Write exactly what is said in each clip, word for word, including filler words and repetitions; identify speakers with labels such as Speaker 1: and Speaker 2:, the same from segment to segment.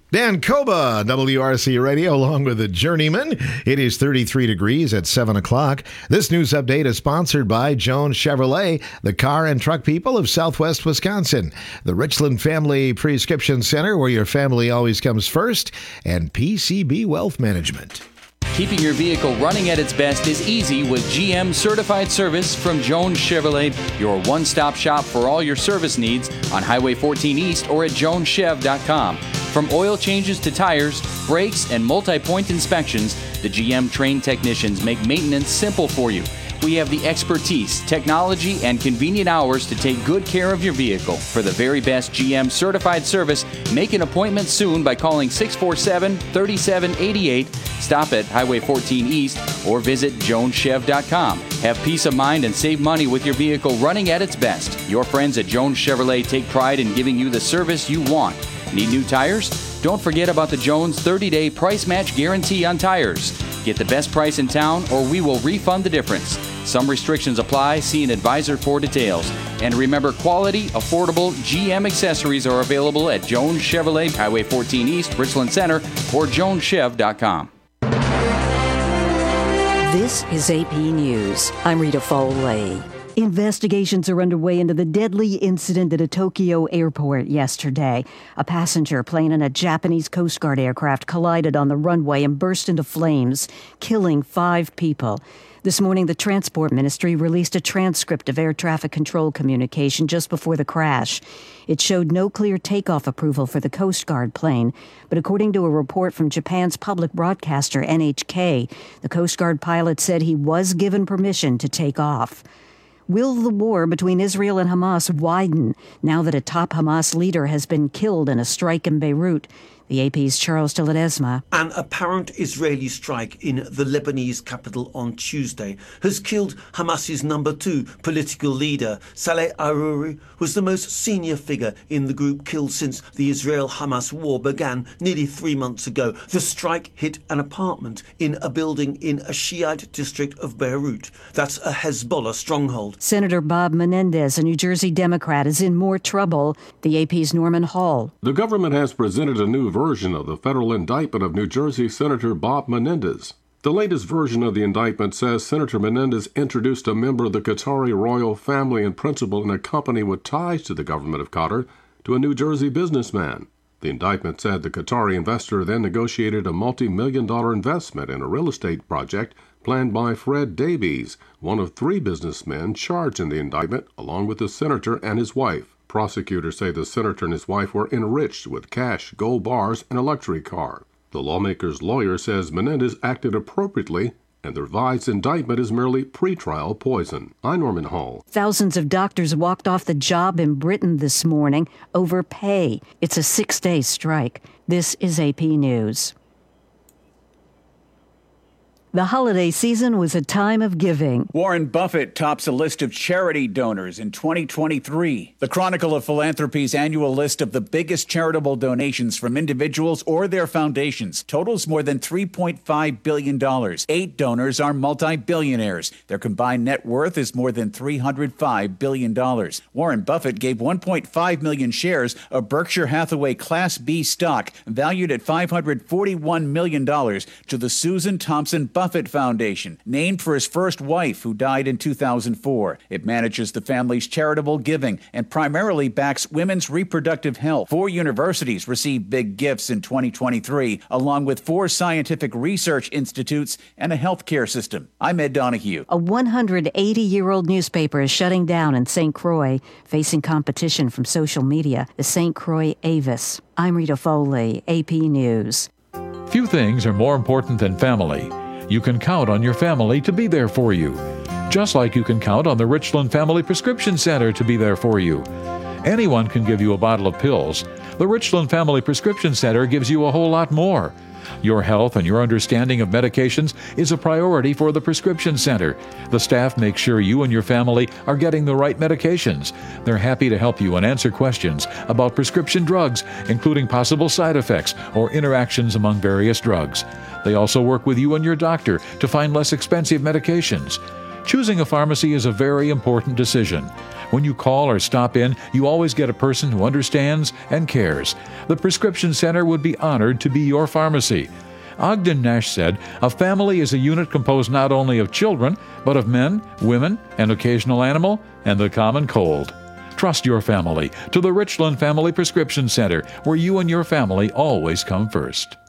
Speaker 1: Dan Koba, W R C Radio, along with the Journeyman. It is thirty-three degrees at seven o'clock. This news update is sponsored by Jones Chevrolet, the car and truck people of Southwest Wisconsin, the Richland Family Prescription Center, where your family always comes first, and P C B Wealth Management.
Speaker 2: Keeping your vehicle running at its best is easy with G M Certified Service from Jones Chevrolet, your one-stop shop for all your service needs on Highway fourteen East or at jones chev dot com. From oil changes to tires, brakes, and multi-point inspections, the G M trained technicians make maintenance simple for you. We have the expertise, technology, and convenient hours to take good care of your vehicle. For the very best G M certified service, make an appointment soon by calling six four seven, three seven eight eight, stop at Highway fourteen East, or visit jones chev dot com. Have peace of mind and save money with your vehicle running at its best. Your friends at Jones Chevrolet take pride in giving you the service you want. Need new tires? Don't forget about the Jones thirty-day price match guarantee on tires. Get the best price in town or we will refund the difference. Some restrictions apply. See an advisor for details. And remember, quality, affordable G M accessories are available at Jones Chevrolet, Highway fourteen East, Richland Center, or jones chev dot com.
Speaker 3: This is A P News. I'm Rita Foley. Investigations are underway into the deadly incident at a Tokyo airport yesterday. A passenger plane and a Japanese Coast Guard aircraft collided on the runway and burst into flames, killing five people. This morning, the Transport Ministry released a transcript of air traffic control communication just before the crash. It showed no clear takeoff approval for the Coast Guard plane, but according to a report from Japan's public broadcaster N H K, the Coast Guard pilot said he was given permission to take off. Will the war between Israel and Hamas widen now that a top Hamas leader has been killed in a strike in Beirut? The A P's Charles de Ledesma.
Speaker 4: An apparent Israeli strike in the Lebanese capital on Tuesday has killed Hamas's number two political leader. Saleh Aruri was the most senior figure in the group killed since the Israel-Hamas war began nearly three months ago. The strike hit an apartment in a building in a Shiite district of Beirut. That's a Hezbollah stronghold.
Speaker 3: Senator Bob Menendez, a New Jersey Democrat, is in more trouble. The A P's Norman Hall.
Speaker 5: The government has presented a new version of the federal indictment of New Jersey Senator Bob Menendez. The latest version of the indictment says Senator Menendez introduced a member of the Qatari royal family and principal in a company with ties to the government of Qatar to a New Jersey businessman. The indictment said the Qatari investor then negotiated a multi-million dollar investment in a real estate project planned by Fred Davies, one of three businessmen charged in the indictment, along with the senator and his wife. Prosecutors say the senator and his wife were enriched with cash, gold bars, and a luxury car. The lawmaker's lawyer says Menendez acted appropriately, and the revised indictment is merely pretrial poison. I'm Norman Hall.
Speaker 3: Thousands of doctors walked off the job in Britain this morning over pay. It's a six-day strike. This is A P News. The holiday season was a time of giving.
Speaker 6: Warren Buffett tops a list of charity donors in twenty twenty-three. The Chronicle of Philanthropy's annual list of the biggest charitable donations from individuals or their foundations totals more than three point five billion dollars. Eight donors are multi-billionaires. Their combined net worth is more than three hundred five billion dollars. Warren Buffett gave one point five million shares of Berkshire Hathaway Class B stock, valued at five hundred forty-one million dollars, to the Susan Thompson Buffett Foundation, named for his first wife, who died in two thousand four. It manages the family's charitable giving and primarily backs women's reproductive health. Four universities received big gifts in twenty twenty-three, along with four scientific research institutes and a healthcare system. I'm Ed Donahue.
Speaker 3: A one hundred eighty-year-old newspaper is shutting down in Saint Croix, facing competition from social media, the Saint Croix Avis. I'm Rita Foley, A P News.
Speaker 7: Few things are more important than family. You can count on your family to be there for you, just like you can count on the Richland Family Prescription Center to be there for you. Anyone can give you a bottle of pills. The Richland Family Prescription Center gives you a whole lot more. Your health and your understanding of medications is a priority for the Prescription Center. The staff makes sure you and your family are getting the right medications. They're happy to help you and answer questions about prescription drugs, including possible side effects or interactions among various drugs. They also work with you and your doctor to find less expensive medications. Choosing a pharmacy is a very important decision. When you call or stop in, you always get a person who understands and cares. The Prescription Center would be honored to be your pharmacy. Ogden Nash said, "A family is a unit composed not only of children, but of men, women, an occasional animal, and the common cold." Trust your family to the Richland Family Prescription Center, where you and your family always come first.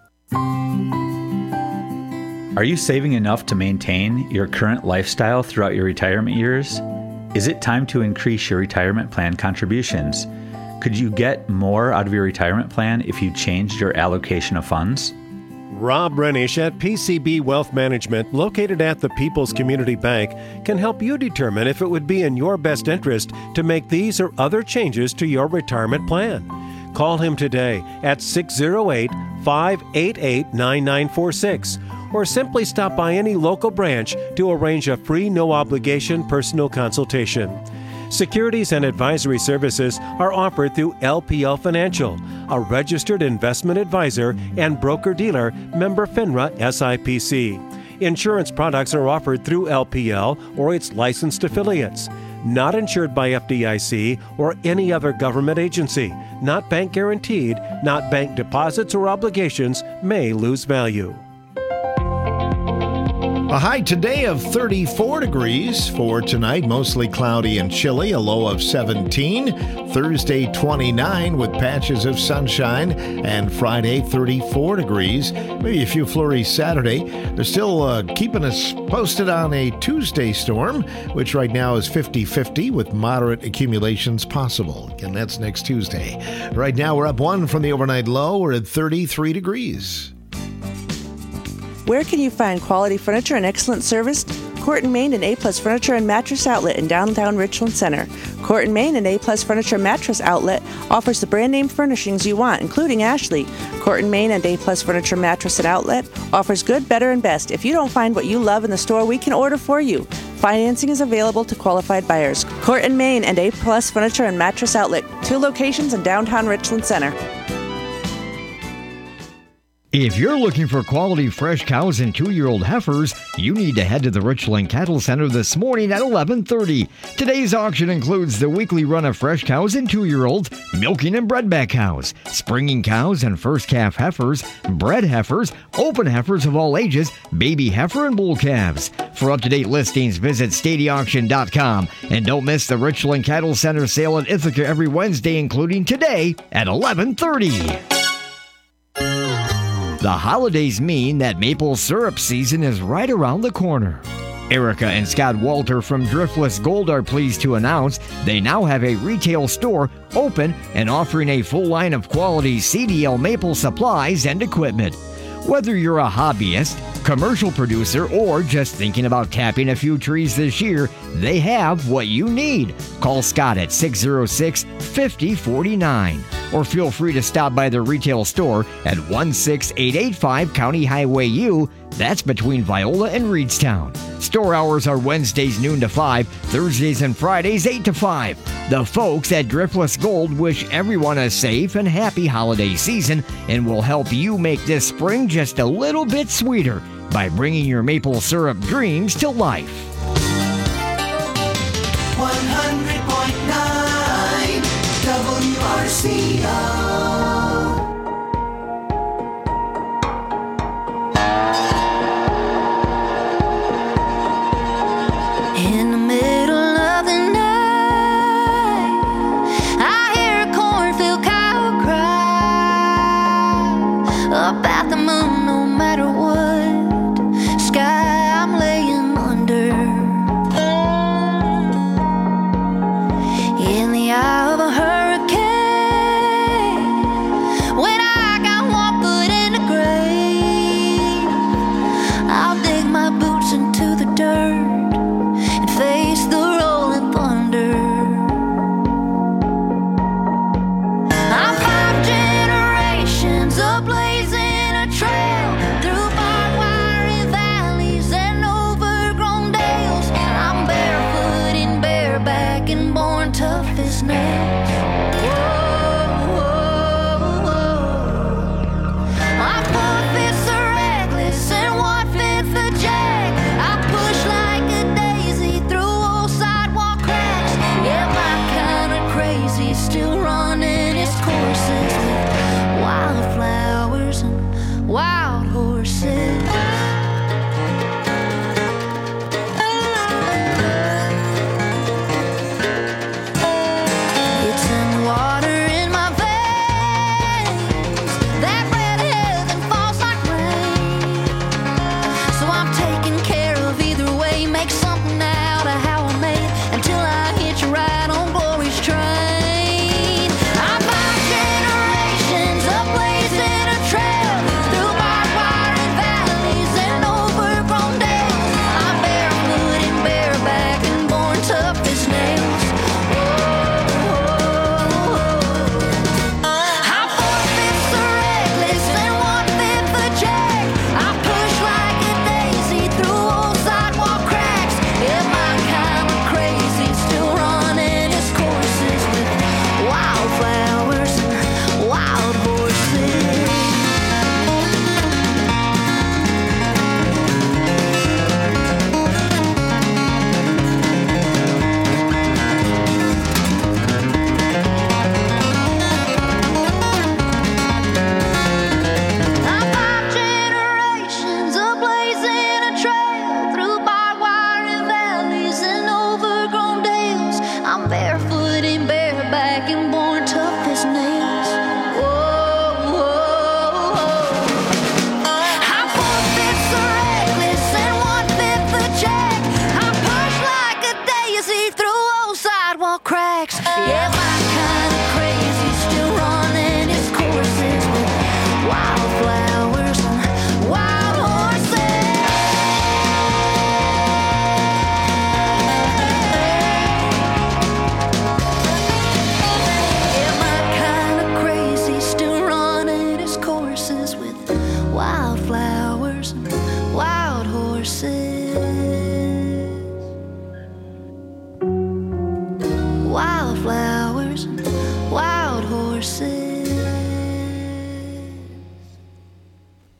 Speaker 8: Are you saving enough to maintain your current lifestyle throughout your retirement years? Is it time to increase your retirement plan contributions? Could you get more out of your retirement plan if you changed your allocation of funds?
Speaker 9: Rob Renish at P C B Wealth Management, located at the People's Community Bank, can help you determine if it would be in your best interest to make these or other changes to your retirement plan. Call him today at six oh eight, five eight eight, nine nine four six or simply stop by any local branch to arrange a free, no-obligation personal consultation. Securities and advisory services are offered through L P L Financial, a registered investment advisor and broker-dealer, member FINRA S I P C. Insurance products are offered through L P L or its licensed affiliates. Not insured by F D I C or any other government agency. Not bank guaranteed. Not bank deposits or obligations may lose value.
Speaker 1: A high today of thirty-four degrees. For tonight, mostly cloudy and chilly, a low of seventeen. Thursday, twenty-nine with patches of sunshine. And Friday, thirty-four degrees. Maybe a few flurries Saturday. They're still uh, keeping us posted on a Tuesday storm, which right now is fifty-fifty with moderate accumulations possible. Again, that's next Tuesday. Right now, we're up one from the overnight low. We're at thirty-three degrees.
Speaker 10: Where can you find quality furniture and excellent service? Court and Main and A-Plus Furniture and Mattress Outlet in downtown Richland Center. Court and Main and A-Plus Furniture and Mattress Outlet offers the brand name furnishings you want, including Ashley. Court and Main and A-Plus Furniture Mattress and Outlet offers good, better, and best. If you don't find what you love in the store, we can order for you. Financing is available to qualified buyers. Court and Main and A-Plus Furniture and Mattress Outlet, two locations in downtown Richland Center.
Speaker 11: If you're looking for quality fresh cows and two-year-old heifers, you need to head to the Richland Cattle Center this morning at eleven thirty. Today's auction includes the weekly run of fresh cows and two-year-olds, milking and bredback cows, springing cows and first calf heifers, bred heifers, open heifers of all ages, baby heifer and bull calves. For up-to-date listings, visit stady auction dot com. And don't miss the Richland Cattle Center sale at Ithaca every Wednesday, including today at eleven thirty. The holidays mean that maple syrup season is right around the corner. Erica and Scott Walter from Driftless Gold are pleased to announce they now have a retail store open and offering a full line of quality C D L maple supplies and equipment. Whether you're a hobbyist, commercial producer, or just thinking about tapping a few trees this year, they have what you need. Call Scott at six oh six, five oh four nine or feel free to stop by their retail store at one six eight eight five County Highway U. That's between Viola and Reedstown. Store hours are Wednesdays noon to five, Thursdays and Fridays eight to five. The folks at Driftless Gold wish everyone a safe and happy holiday season and will help you make this spring just a little bit sweeter by bringing your maple syrup dreams to life.
Speaker 12: one hundred point nine W R C O.
Speaker 13: In the middle of the night, I hear a cornfield cow cry up at the moon, no matter what sky I'm laying under. In the eye of a hurricane, when I got one foot in the grave, I'll dig my boots into the dirt and face the rolling thunder. I'm five generations of blazing a trail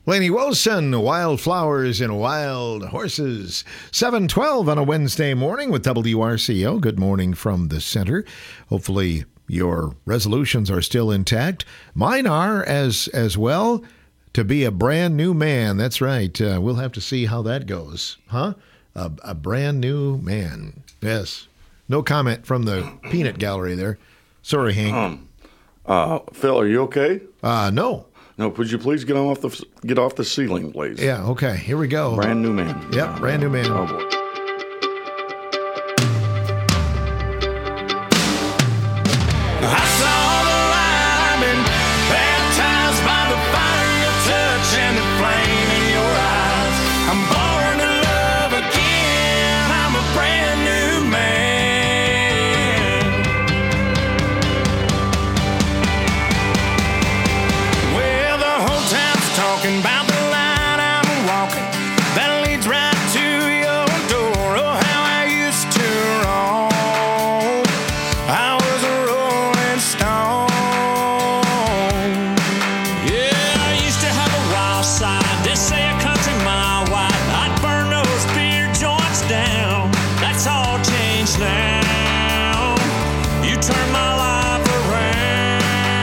Speaker 1: Lainey Wilson, Wildflowers and Wild Horses. seven twelve on a Wednesday morning with W R C O. Good morning from the center. Hopefully your resolutions are still intact. Mine are as as well, to be a brand new man. That's right. Uh, we'll have to see how that goes. Huh? A, a brand new man. Yes. No comment from the peanut gallery there. Sorry, Hank.
Speaker 14: Um, uh, Phil, are you okay?
Speaker 1: Uh, no.
Speaker 14: No, could you please get off the get off the ceiling, please?
Speaker 1: Yeah, okay. Here we go.
Speaker 14: Brand new man.
Speaker 1: Yep, brand new man.
Speaker 14: Oh, boy.
Speaker 12: I saw the light, I've been baptized by the fire of your touch and the flame in your eyes. I'm born to love again, I'm a brand new man. Well, the whole town's talking about the line I'm walking that leads right to your door. Oh, how I used to roam. I was a rolling stone. Yeah, I used to have a wild side, they say a country mile wide. I'd burn those beer joints down. That's all changed now. You turned my life around.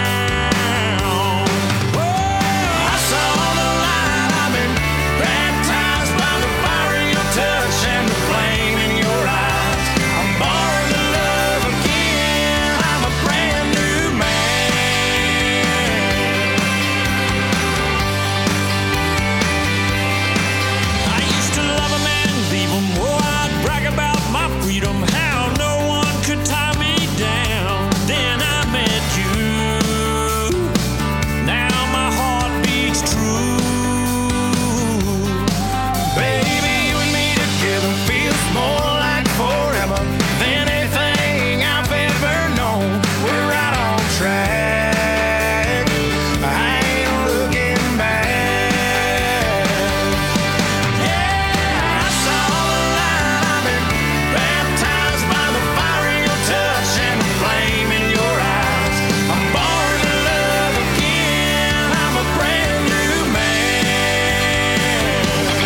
Speaker 12: Whoa, I saw the light, I've been baptized by the fire of your touch and the flame in your eyes. I'm born to love again, I'm a brand new man. I used to love a man, leave him, oh, I'd brag about my freedom, how no one could tie me down. Then I met you, now my heart beats true. Baby, you and me together feels more like forever than anything I've ever known. We're right on track, I ain't looking back. Yeah, I saw the light, I've been baptized by the fire of your touch and the flame in your eyes. I'm born to love again, I'm a brand new man.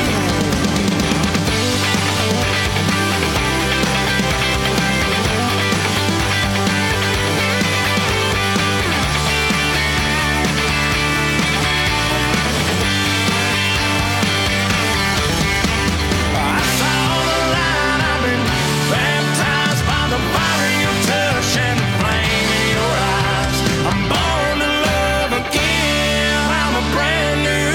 Speaker 12: I saw the light, I've been baptized by the fire of your touch and the flame in your eyes. I'm born to love again, I'm a brand new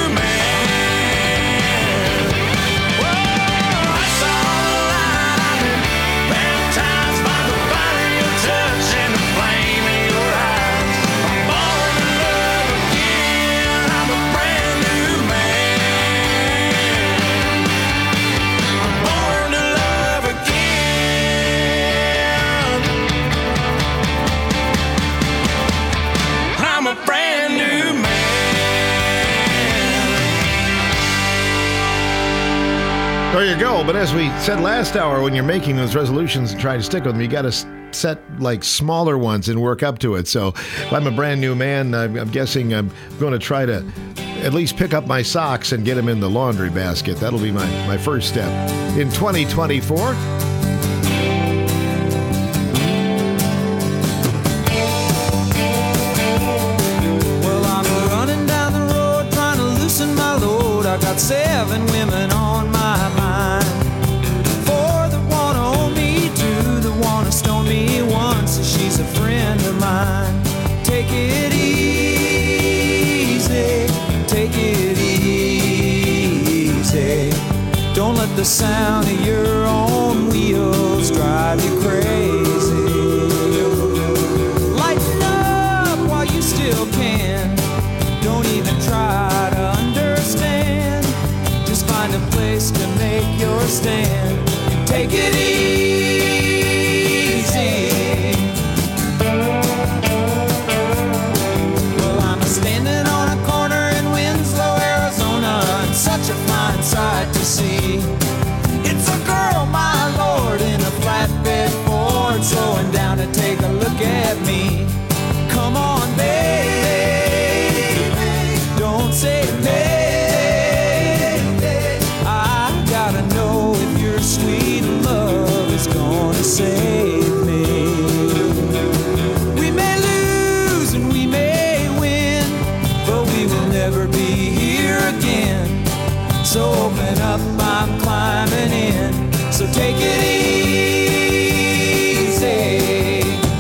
Speaker 12: man. Whoa, I saw the light, I've been baptized by the fire of your touch and the flame in your eyes. I'm born to love again, I'm a brand new man. I'm born to love again. I'm a brand new man.
Speaker 1: There you go. But as we said last hour, when you're making those resolutions and trying to stick with them, you got to set like smaller ones and work up to it. So if I'm a brand new man, I'm, I'm guessing I'm going to try to at least pick up my socks and get them in the laundry basket. That'll be my, my first step in twenty twenty-four.
Speaker 12: Well, I'm running down the road trying to loosen my load. I got seven women on my mind. Four that wanna own me, two that wanna stone me, one says she's a friend of mine. Take it easy, take it easy. Don't let the sound of your own wheels drive you crazy. Lighten up while you still can. Don't even try to understand. Just find a place to make your stand and take it easy. Well, I'm standing on a corner in Winslow, Arizona, and such a fine sight to see. It's a girl, my lord, in a flatbed Ford, slowing down to take a look at me. Come on, baby, don't say maybe. take it easy.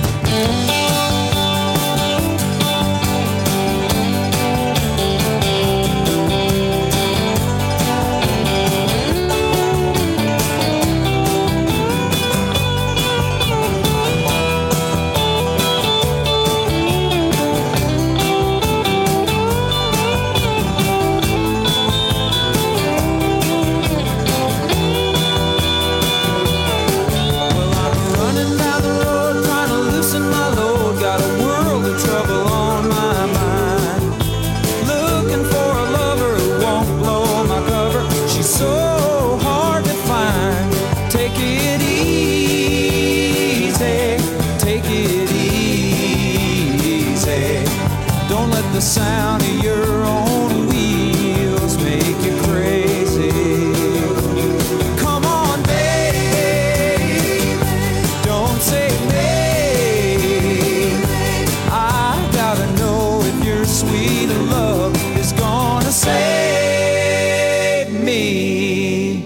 Speaker 12: The sound of your own wheels make you crazy. Come on, baby, don't say maybe. I gotta know if your sweet love is gonna save me.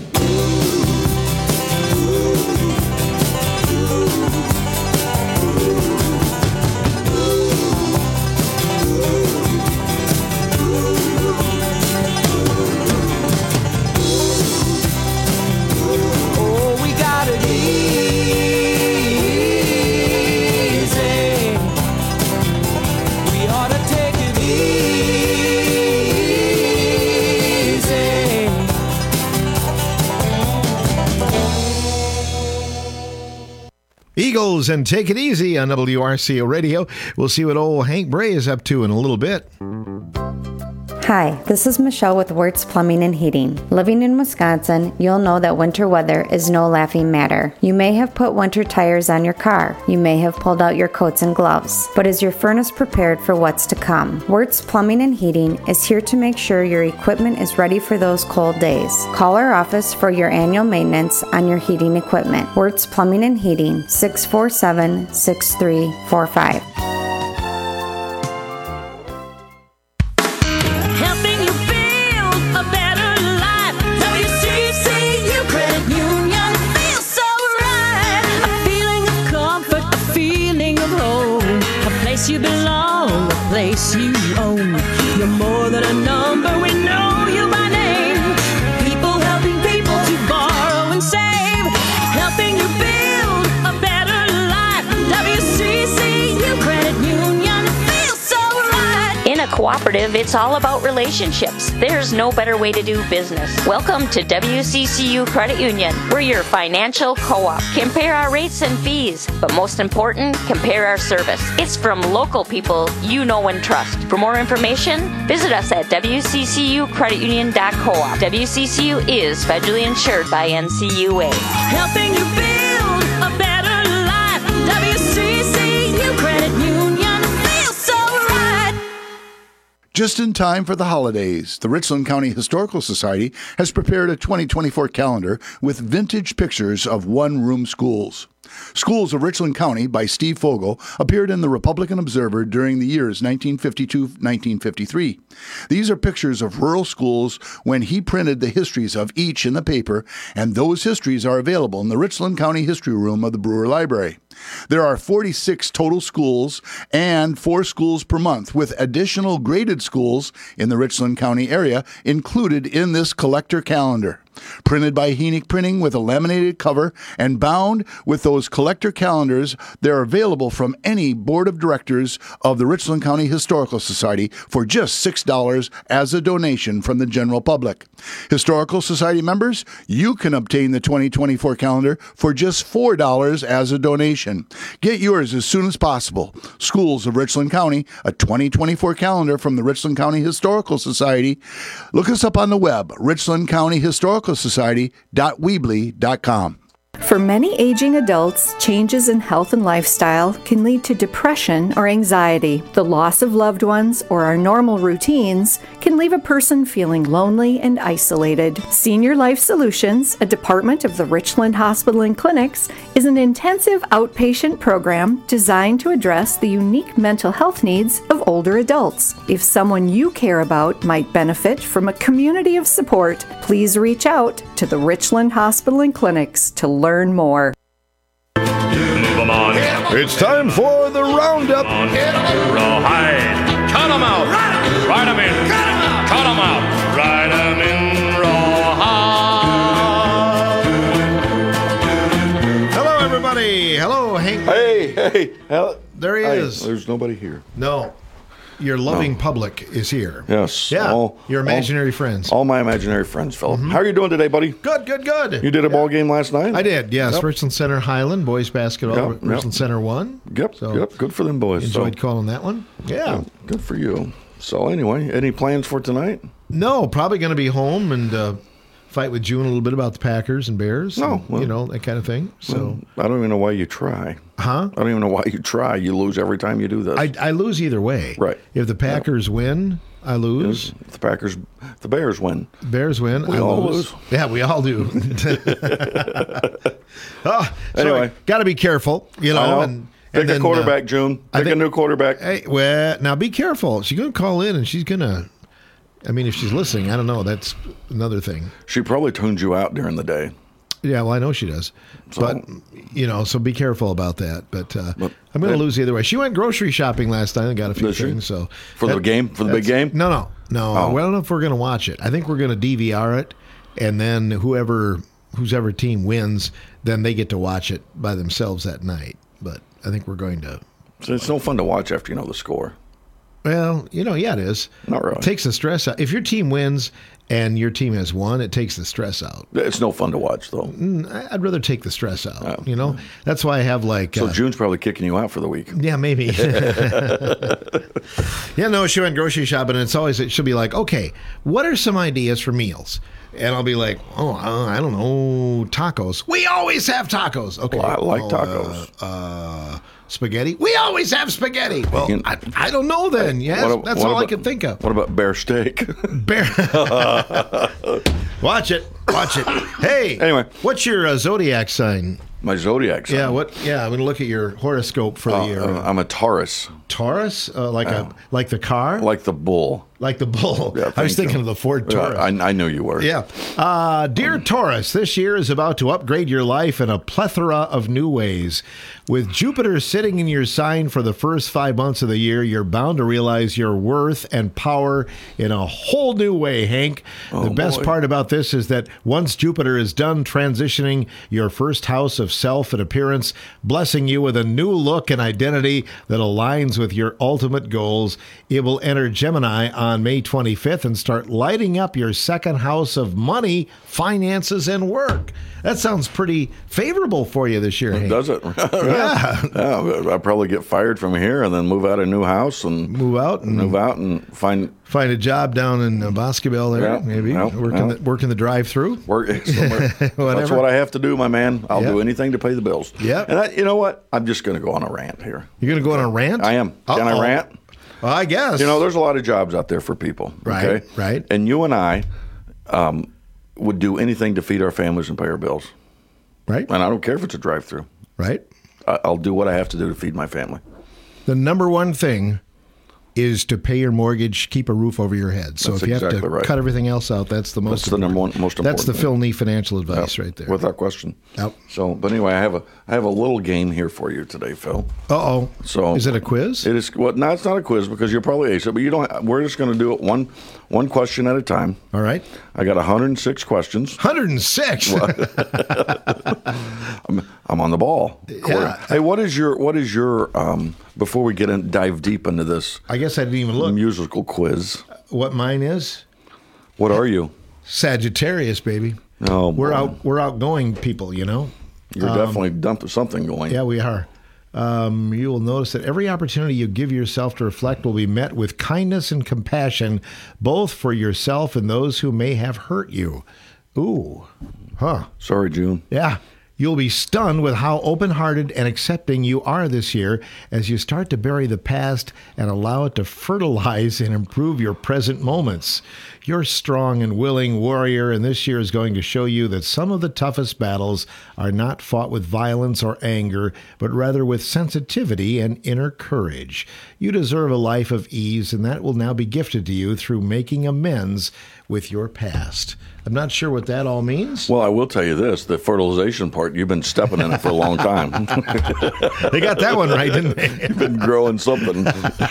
Speaker 1: Eagles and Take It Easy on W R C O Radio. We'll see what old Hank Bray is up to in a little bit.
Speaker 15: Hi, this is Michelle with Wirtz Plumbing and Heating. Living in Wisconsin, you'll know that winter weather is no laughing matter. You may have put winter tires on your car. You may have pulled out your coats and gloves. But is your furnace prepared for what's to come? Wirtz Plumbing and Heating is here to make sure your equipment is ready for those cold days. Call our office for your annual maintenance on your heating equipment. Wirtz Plumbing and Heating, six four seven, six three four five.
Speaker 16: You belong, a place you own. You're more than a number, we know you by name. People helping people to borrow and save, helping you build a better life. W C C U Credit Union feels so right.
Speaker 17: In a cooperative, it's all about relationships. There's no better way to do business. Welcome to W C C U Credit Union. We're your financial co-op. Compare our rates and fees, but most important, compare our service. It's from local people you know and trust. For more information, visit us at W C C U credit union dot coop. W C C U is federally insured by N C U A.
Speaker 16: Helping you build a better life. W C C U Credit Union feels so right.
Speaker 18: Just in time for the holidays, the Richland County Historical Society has prepared a twenty twenty-four calendar with vintage pictures of one-room schools. Schools of Richland County by Steve Fogel appeared in the Republican Observer during the years nineteen fifty-two to nineteen fifty-three. These are pictures of rural schools when he printed the histories of each in the paper, and those histories are available in the Richland County History Room of the Brewer Library. There are forty-six total schools and four schools per month, with additional graded schools in the Richland County area included in this collector calendar. Printed by Heenick Printing with a laminated cover and bound with those collector calendars, they're available from any board of directors of the Richland County Historical Society for just six dollars as a donation from the general public. Historical Society members, you can obtain the twenty twenty-four calendar for just four dollars as a donation. Get yours as soon as possible. Schools of Richland County, a twenty twenty-four calendar from the Richland County Historical Society. Look us up on the web, richland county historical society dot weebly dot com.
Speaker 19: For many aging adults, changes in health and lifestyle can lead to depression or anxiety. The loss of loved ones or our normal routines can leave a person feeling lonely and isolated. Senior Life Solutions, a department of the Richland Hospital and Clinics, is an intensive outpatient program designed to address the unique mental health needs of older adults. If someone you care about might benefit from a community of support, please reach out to the Richland Hospital and Clinics to learn more.
Speaker 1: It's time for the roundup.
Speaker 20: Rawhide. Cut 'em out. Ride 'em in. Cut 'em out. Cut 'em out. Ride 'em in rawhide.
Speaker 1: Hello, everybody. Hello, Hank.
Speaker 14: Hey, hey. Hell,
Speaker 1: there he
Speaker 14: hey,
Speaker 1: is.
Speaker 14: There's nobody here.
Speaker 1: No. Your loving
Speaker 14: No.
Speaker 1: public is here.
Speaker 14: Yes.
Speaker 1: Yeah.
Speaker 14: All,
Speaker 1: your imaginary
Speaker 14: all,
Speaker 1: friends.
Speaker 14: All my imaginary friends, Philip. Mm-hmm. How are you doing today, buddy?
Speaker 1: Good, good, good.
Speaker 14: You did a yeah. ball game last night?
Speaker 1: I did, yes.
Speaker 14: Yep.
Speaker 1: Richland Center Highland, boys basketball.
Speaker 14: Yep,
Speaker 1: Richland
Speaker 14: yep.
Speaker 1: Center won.
Speaker 14: Yep,
Speaker 1: so
Speaker 14: yep. Good for them boys.
Speaker 1: Enjoyed
Speaker 14: so.
Speaker 1: calling that one. Yeah.
Speaker 14: yeah. Good for you. So anyway, any plans for tonight?
Speaker 1: No, probably going to be home and uh, fight with June a little bit about the Packers and Bears.
Speaker 14: No.
Speaker 1: And,
Speaker 14: Well,
Speaker 1: you know, that kind of thing. So
Speaker 14: well, I don't even know why you try.
Speaker 1: Huh?
Speaker 14: I don't even know why you try. You lose every time you do this.
Speaker 1: I, I lose either way.
Speaker 14: Right.
Speaker 1: If the Packers yeah. win, I lose.
Speaker 14: If the Packers, if the Bears win.
Speaker 1: Bears win.
Speaker 14: We
Speaker 1: I
Speaker 14: all
Speaker 1: lose.
Speaker 14: lose.
Speaker 1: Yeah, we all do. oh,
Speaker 14: anyway,
Speaker 1: got to be careful, you know.
Speaker 14: know.
Speaker 1: And,
Speaker 14: Pick
Speaker 1: and
Speaker 14: a
Speaker 1: then,
Speaker 14: quarterback,
Speaker 1: uh,
Speaker 14: June. Pick
Speaker 1: I think,
Speaker 14: a new quarterback.
Speaker 1: Hey, well, now be careful. She's going to call in, and she's going to. I mean, if she's listening, I don't know. That's another thing.
Speaker 14: She probably tunes you out during the day.
Speaker 1: Yeah, well, I know she does. So, but, you know, so be careful about that. But, uh, but I'm going to lose either way. She went grocery shopping last night and got a few things. So
Speaker 14: For that, the game? For the big game?
Speaker 1: No, no. No. Oh. I don't know if we're going to watch it. I think we're going to D V R it, and then whoever, whoever team wins, then they get to watch it by themselves that night. But I think we're going to.
Speaker 14: So it's no fun to watch after you know the score.
Speaker 1: Well, you know, yeah, it is.
Speaker 14: Not really.
Speaker 1: It takes the stress out. If your team wins and your team has won, it takes the stress out.
Speaker 14: It's no fun to watch, though.
Speaker 1: I'd rather take the stress out, oh. you know? That's why I have like...
Speaker 14: So
Speaker 1: uh,
Speaker 14: June's probably kicking you out for the week.
Speaker 1: Yeah, maybe. yeah, no, she went grocery shopping, and it's always, she'll be like, okay, what are some ideas for meals? And I'll be like, oh, uh, I don't know, tacos. We always have tacos. Okay.
Speaker 14: Well, I like
Speaker 1: well,
Speaker 14: tacos.
Speaker 1: Uh, uh, spaghetti. We always have spaghetti. Well, can, I, I don't know then. Yes, what, that's what all
Speaker 14: about,
Speaker 1: I can think of.
Speaker 14: What about bear steak?
Speaker 1: Bear. Watch it. Watch it. Hey.
Speaker 14: Anyway.
Speaker 1: What's your uh, zodiac sign?
Speaker 14: My zodiac sign?
Speaker 1: Yeah, what? Yeah, I'm going to look at your horoscope for
Speaker 14: uh,
Speaker 1: the year.
Speaker 14: Uh, I'm a Taurus.
Speaker 1: Taurus? Uh, like uh, a like the car?
Speaker 14: Like the bull.
Speaker 1: Like the bull.
Speaker 14: Yeah,
Speaker 1: I was thinking
Speaker 14: so.
Speaker 1: of the Ford Taurus.
Speaker 14: Yeah, I, I knew you were.
Speaker 1: Yeah. Uh, dear um, Taurus, this year is about to upgrade your life in a plethora of new ways. With Jupiter sitting in your sign for the first five months of the year, you're bound to realize your worth and power in a whole new way, Hank.
Speaker 14: Oh,
Speaker 1: the best
Speaker 14: boy.
Speaker 1: part about this is that once Jupiter is done transitioning your first house of self and appearance, blessing you with a new look and identity that aligns with your ultimate goals, it will enter Gemini on May twenty-fifth and start lighting up your second house of money, finances, and work. That sounds pretty favorable for you this year, Hank.
Speaker 14: Does it?
Speaker 1: Yeah.
Speaker 14: yeah. I'll probably get fired from here and then move out a new house and
Speaker 1: move out and
Speaker 14: move out and find
Speaker 1: find a job down in uh, Boscobel there,
Speaker 14: yeah,
Speaker 1: maybe
Speaker 14: yeah,
Speaker 1: working
Speaker 14: yeah.
Speaker 1: the, working the drive-through.
Speaker 14: Work That's what I have to do, my man. I'll
Speaker 1: yep.
Speaker 14: do anything to pay the bills.
Speaker 1: Yeah.
Speaker 14: And I, you know what? I'm just going to go on a rant here.
Speaker 1: You're going to go on a rant?
Speaker 14: I am.
Speaker 1: Uh-oh.
Speaker 14: Can I rant?
Speaker 1: Well, I guess.
Speaker 14: You know, there's a lot of jobs out there for people.
Speaker 1: Right.
Speaker 14: Okay?
Speaker 1: Right.
Speaker 14: And you and I um, would do anything to feed our families and pay our bills.
Speaker 1: Right.
Speaker 14: And I don't care if it's a drive-through.
Speaker 1: Right.
Speaker 14: I'll do what I have to do to feed my family.
Speaker 1: The number one thing is to pay your mortgage, keep a roof over your head. So
Speaker 14: That's
Speaker 1: if you
Speaker 14: exactly
Speaker 1: have to
Speaker 14: right.
Speaker 1: cut everything else out, that's the most
Speaker 14: That's the number one, most important
Speaker 1: That's the
Speaker 14: thing.
Speaker 1: Phil Nee financial advice
Speaker 14: yep.
Speaker 1: right there.
Speaker 14: Without question.
Speaker 1: Yep.
Speaker 14: So, but anyway, I have a I have a little game here for you today, Phil.
Speaker 1: Uh-oh.
Speaker 14: So
Speaker 1: is it a quiz?
Speaker 14: It is. Well, no, it's not a quiz because you'll probably ace it, but you don't. We're just going to do it one one question at a time.
Speaker 1: All right.
Speaker 14: I got one hundred six questions.
Speaker 1: one hundred six.
Speaker 14: I'm, I'm on the ball.
Speaker 1: Yeah.
Speaker 14: Hey, what is your what is your um, before we get in, dive deep into this?
Speaker 1: I guess I didn't even look.
Speaker 14: Musical quiz.
Speaker 1: What mine is?
Speaker 14: What are you?
Speaker 1: Sagittarius, baby.
Speaker 14: Oh,
Speaker 1: we're
Speaker 14: boy.
Speaker 1: out. We're outgoing people, you know.
Speaker 14: You're
Speaker 1: um,
Speaker 14: definitely dumping something going.
Speaker 1: Yeah, we are. Um, you will notice that every opportunity you give yourself to reflect will be met with kindness and compassion, both for yourself and those who may have hurt you. Ooh, huh?
Speaker 14: Sorry, June.
Speaker 1: Yeah. You'll be stunned with how open-hearted and accepting you are this year as you start to bury the past and allow it to fertilize and improve your present moments. You're a strong and willing warrior, and this year is going to show you that some of the toughest battles are not fought with violence or anger, but rather with sensitivity and inner courage. You deserve a life of ease, and that will now be gifted to you through making amends with your past. I'm not sure what that all means.
Speaker 14: Well, I will tell you this, the fertilization part, you've been stepping in it for a long time.
Speaker 1: They got that one right, didn't they?
Speaker 14: You've been growing something.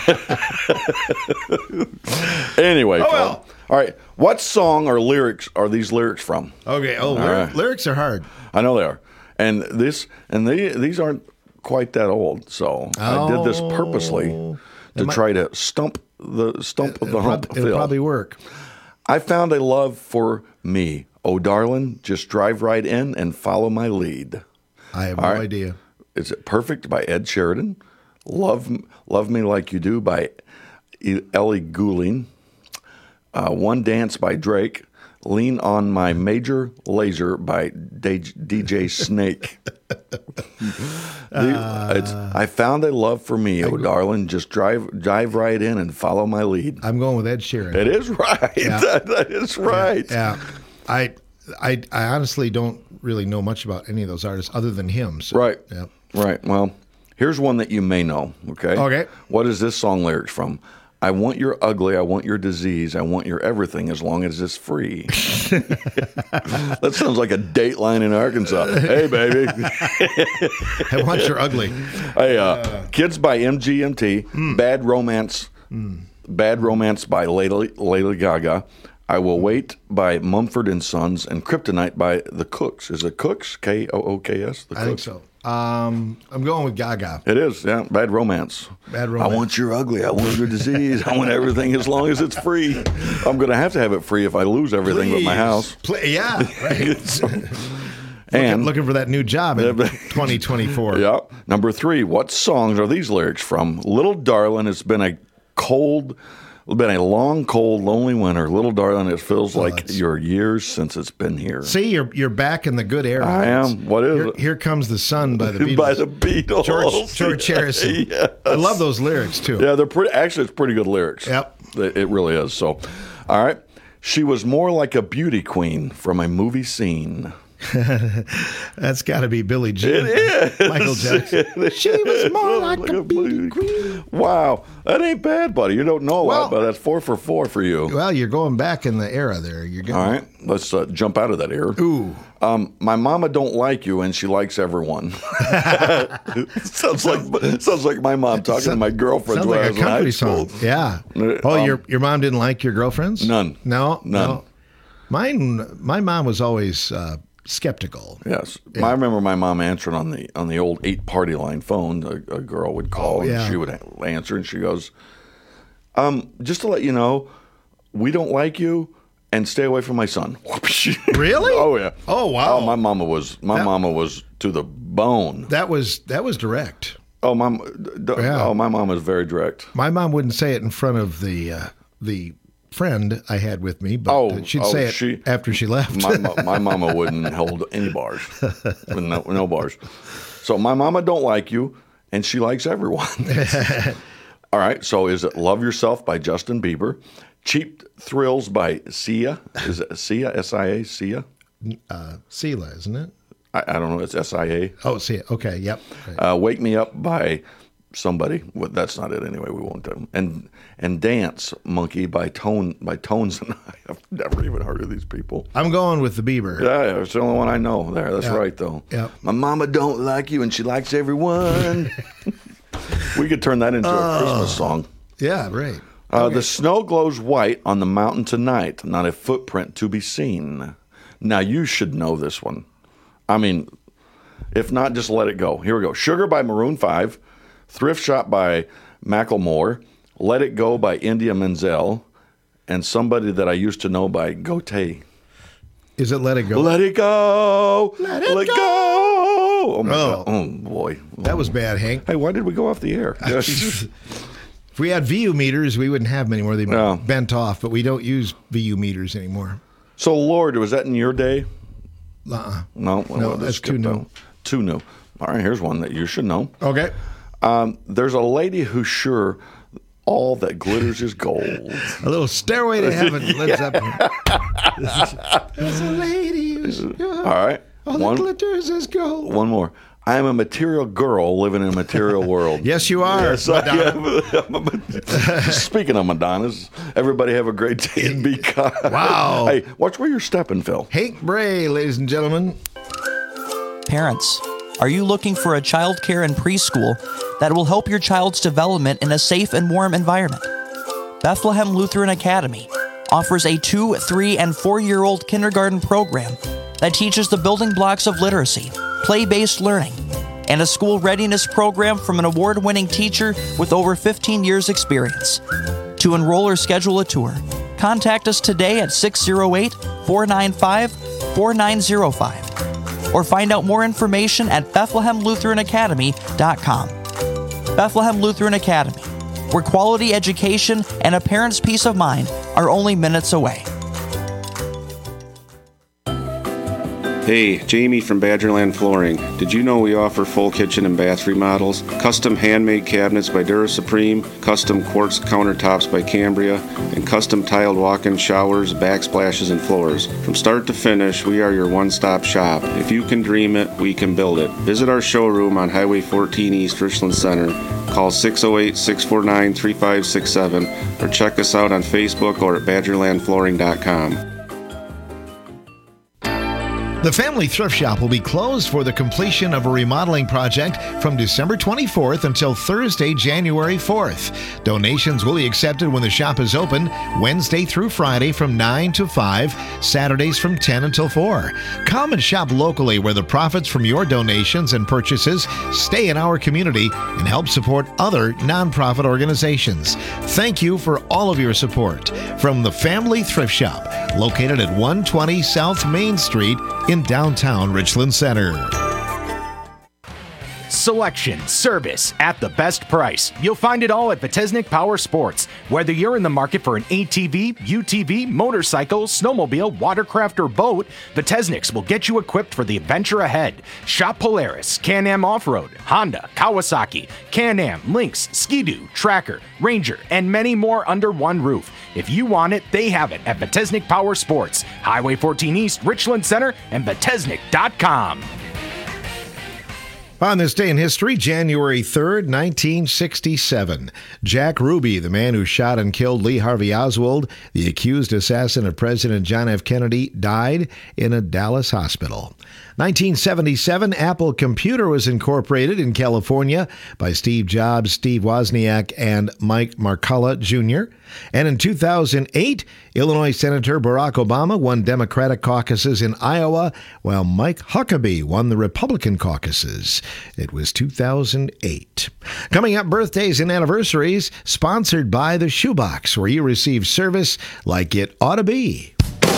Speaker 14: Anyway,
Speaker 1: oh, well.
Speaker 14: All right, what song or lyrics are these lyrics from?
Speaker 1: Okay, oh, lyric, right. lyrics are hard.
Speaker 14: I know they are. And this and they, these aren't quite that old, so oh, I did this purposely to might, try to stump the stump of the hump.
Speaker 1: Prob- it'll probably work.
Speaker 14: I found a love for me. Oh, darling, just drive right in and follow my lead.
Speaker 1: I have All no right. idea.
Speaker 14: Is it Perfect by Ed Sheridan? Love Love Me Like You Do by Ellie Goulding. Uh, One Dance by Drake. Lean on My Major Lazer by D J Snake. uh, it's, I found a love for me, oh darling. Just drive dive right in and follow my lead.
Speaker 1: I'm going with Ed Sheeran.
Speaker 14: It is right.
Speaker 1: Yeah.
Speaker 14: that, that is right.
Speaker 1: Yeah. yeah. I, I I honestly don't really know much about any of those artists other than him. So,
Speaker 14: right.
Speaker 1: Yeah.
Speaker 14: Right. Well, here's one that you may know. Okay.
Speaker 1: Okay.
Speaker 14: What is this song lyrics from? I want your ugly, I want your disease, I want your everything as long as it's free. That sounds like a Dateline in Arkansas. Hey, baby.
Speaker 1: I want your ugly.
Speaker 14: Hey, uh, uh, Kids by M G M T, mm. Bad Romance, mm. Bad Romance by Lady, Lady Gaga, I Will Wait by Mumford and Sons, and Kryptonite by The Cooks. Is it Cooks? K O O K S? The
Speaker 1: I
Speaker 14: Cooks?
Speaker 1: think so. Um, I'm going with Gaga.
Speaker 14: It is, yeah. Bad Romance.
Speaker 1: Bad Romance.
Speaker 14: I want your ugly. I want your disease. I want everything as long as it's free. I'm going to have to have it free if I lose everything
Speaker 1: Please.
Speaker 14: but my house.
Speaker 1: Play, yeah, right.
Speaker 14: so,
Speaker 1: and looking, looking for that new job in twenty twenty-four.
Speaker 14: Yeah. Number three, what songs are these lyrics from? Little Darling, it's been a cold... It's been a long, cold, lonely winter. Little darling, it feels oh, like your years since it's been here.
Speaker 1: See, you're you're back in the good era.
Speaker 14: I am. What is
Speaker 1: here,
Speaker 14: it?
Speaker 1: Here Comes the Sun by the Beatles.
Speaker 14: by the Beatles.
Speaker 1: George, George Harrison. Yes. I love those lyrics, too.
Speaker 14: Yeah, they're pretty. Actually, it's pretty good lyrics.
Speaker 1: Yep.
Speaker 14: It, it really is. So, all right. She was more like a beauty queen from a movie scene.
Speaker 1: That's got to be Billie Jean.
Speaker 14: It is.
Speaker 1: Michael Jackson. She was more like, like a beauty queen.
Speaker 14: Wow. That ain't bad, buddy. You don't know a well, lot, but that's four for four for you.
Speaker 1: Well, you're going back in the era there. You're getting...
Speaker 14: All right. Let's uh, jump out of that era.
Speaker 1: Ooh.
Speaker 14: Um, my mama don't like you, and she likes everyone. sounds like sounds like my mom talking
Speaker 1: sounds,
Speaker 14: to my girlfriends when
Speaker 1: like
Speaker 14: I was
Speaker 1: a country
Speaker 14: in high school.
Speaker 1: Song. Yeah. Oh, um, your your mom didn't like your girlfriends?
Speaker 14: None.
Speaker 1: No.
Speaker 14: None.
Speaker 1: No. Mine. My mom was always uh, skeptical.
Speaker 14: Yes. Yeah. I remember my mom answering on the on the old eight party line phone. A, a girl would call,
Speaker 1: oh, yeah.
Speaker 14: and she would answer, and she goes, "Um, just to let you know, we don't like you." And stay away from my son.
Speaker 1: Really?
Speaker 14: Oh yeah.
Speaker 1: Oh wow.
Speaker 14: Oh, my mama was my that, mama was to the bone.
Speaker 1: That was that was direct.
Speaker 14: Oh my. D- yeah. Oh my mom was very direct.
Speaker 1: My mom wouldn't say it in front of the uh, the friend I had with me, but
Speaker 14: oh,
Speaker 1: she'd
Speaker 14: oh,
Speaker 1: say it
Speaker 14: she,
Speaker 1: after she left.
Speaker 14: my, my, my mama wouldn't hold any bars. No, no bars. So my mama don't like you, and she likes everyone. All right. So is it "Love Yourself" by Justin Bieber? Cheap Thrills by Sia. Is it Sia? S I A? Sia?
Speaker 1: Uh, Sela, isn't it?
Speaker 14: I, I don't know. It's S I A.
Speaker 1: Oh, Sia. Okay, yep. Right.
Speaker 14: Uh, Wake Me Up by somebody. Well, that's not it anyway. We won't do. And and Dance Monkey by Tone by Tones and I. I've never even heard of these people.
Speaker 1: I'm going with the Bieber.
Speaker 14: Yeah, it's the only one I know there. That's
Speaker 1: yep.
Speaker 14: right, though.
Speaker 1: Yep.
Speaker 14: My mama don't like you, and she likes everyone. We could turn that into uh, a Christmas song.
Speaker 1: Yeah, right.
Speaker 14: Uh,
Speaker 1: okay.
Speaker 14: The snow glows white on the mountain tonight, not a footprint to be seen. Now, you should know this one. I mean, if not, just let it go. Here we go. Sugar by Maroon five, Thrift Shop by Macklemore, Let It Go by India Menzel, and Somebody That I Used to Know by Gotye.
Speaker 1: Is it Let It Go?
Speaker 14: Let It Go!
Speaker 1: Let It
Speaker 14: let
Speaker 1: Go!
Speaker 14: go! Oh, my
Speaker 1: oh.
Speaker 14: God. Oh, boy.
Speaker 1: That was bad, Hank.
Speaker 14: Hey, why did we go off the air?
Speaker 1: If we had V U meters, we wouldn't have them anymore. They've been
Speaker 14: no.
Speaker 1: bent off, but we don't use V U meters anymore.
Speaker 14: So, Lord, was that in your day?
Speaker 1: Uh-uh.
Speaker 14: No, well,
Speaker 1: No,
Speaker 14: we'll
Speaker 1: that's
Speaker 14: just
Speaker 1: too
Speaker 14: skip that
Speaker 1: new.
Speaker 14: one. Too new. All right, here's one that you should know.
Speaker 1: Okay.
Speaker 14: Um, there's a lady who's sure all that glitters is gold.
Speaker 1: A little Stairway to Heaven. Led Zeppelin. There's a lady who's sure
Speaker 14: All right.
Speaker 1: all
Speaker 14: One,
Speaker 1: that glitters is gold.
Speaker 14: one more. I am a material girl living in a material world.
Speaker 1: Yes, you are.
Speaker 14: Yes, I am. Speaking of Madonnas, everybody have a great day and be kind.
Speaker 1: Wow.
Speaker 14: Hey, watch where you're stepping, Phil.
Speaker 1: Hank Bray, ladies and gentlemen.
Speaker 21: Parents, are you looking for a child care and preschool that will help your child's development in a safe and warm environment? Bethlehem Lutheran Academy offers a two, three, and four-year-old kindergarten program that teaches the building blocks of literacy, play-based learning, and a school readiness program from an award-winning teacher with over fifteen years experience. To enroll or schedule a tour, contact us today at six oh eight, four nine five, four nine oh five or find out more information at bethlehem lutheran academy dot com. Bethlehem Lutheran Academy, where quality education and a parent's peace of mind are only minutes away.
Speaker 22: Hey, Jamie from Badgerland Flooring. Did you know we offer full kitchen and bath remodels, custom handmade cabinets by Dura Supreme, custom quartz countertops by Cambria, and custom tiled walk-in showers, backsplashes, and floors? From start to finish, we are your one-stop shop. If you can dream it, we can build it. Visit our showroom on Highway fourteen East, Richland Center. Call six oh eight, six four nine, three five six seven or check us out on Facebook or at badgerland flooring dot com.
Speaker 1: The Family Thrift Shop will be closed for the completion of a remodeling project from December twenty-fourth until Thursday, January fourth. Donations will be accepted when the shop is open Wednesday through Friday from nine to five, Saturdays from ten until four. Come and shop locally where the profits from your donations and purchases stay in our community and help support other nonprofit organizations. Thank you for all of your support. From the Family Thrift Shop, located at one twenty South Main Street in downtown Richland Center.
Speaker 23: Selection, service at the best price. You'll find it all at Vitesnik Power Sports. Whether you're in the market for an A T V, U T V, motorcycle, snowmobile, watercraft, or boat, Vitesniks will get you equipped for the adventure ahead. Shop Polaris, Can-Am Off-Road, Honda, Kawasaki, Can-Am, Lynx, Ski-Doo, Tracker, Ranger, and many more under one roof. If you want it, they have it at Vitesnik Power Sports, Highway fourteen East, Richland Center, and Vitesnik dot com.
Speaker 1: On this day in history, January third, nineteen sixty-seven, Jack Ruby, the man who shot and killed Lee Harvey Oswald, the accused assassin of President John F. Kennedy, died in a Dallas hospital. nineteen seventy-seven, Apple Computer was incorporated in California by Steve Jobs, Steve Wozniak, and Mike Markula, Junior And in two thousand eight, Illinois Senator Barack Obama won Democratic caucuses in Iowa, while Mike Huckabee won the Republican caucuses. It was two thousand eight. Coming up, birthdays and anniversaries, sponsored by the Shoebox, where you receive service like it ought to be.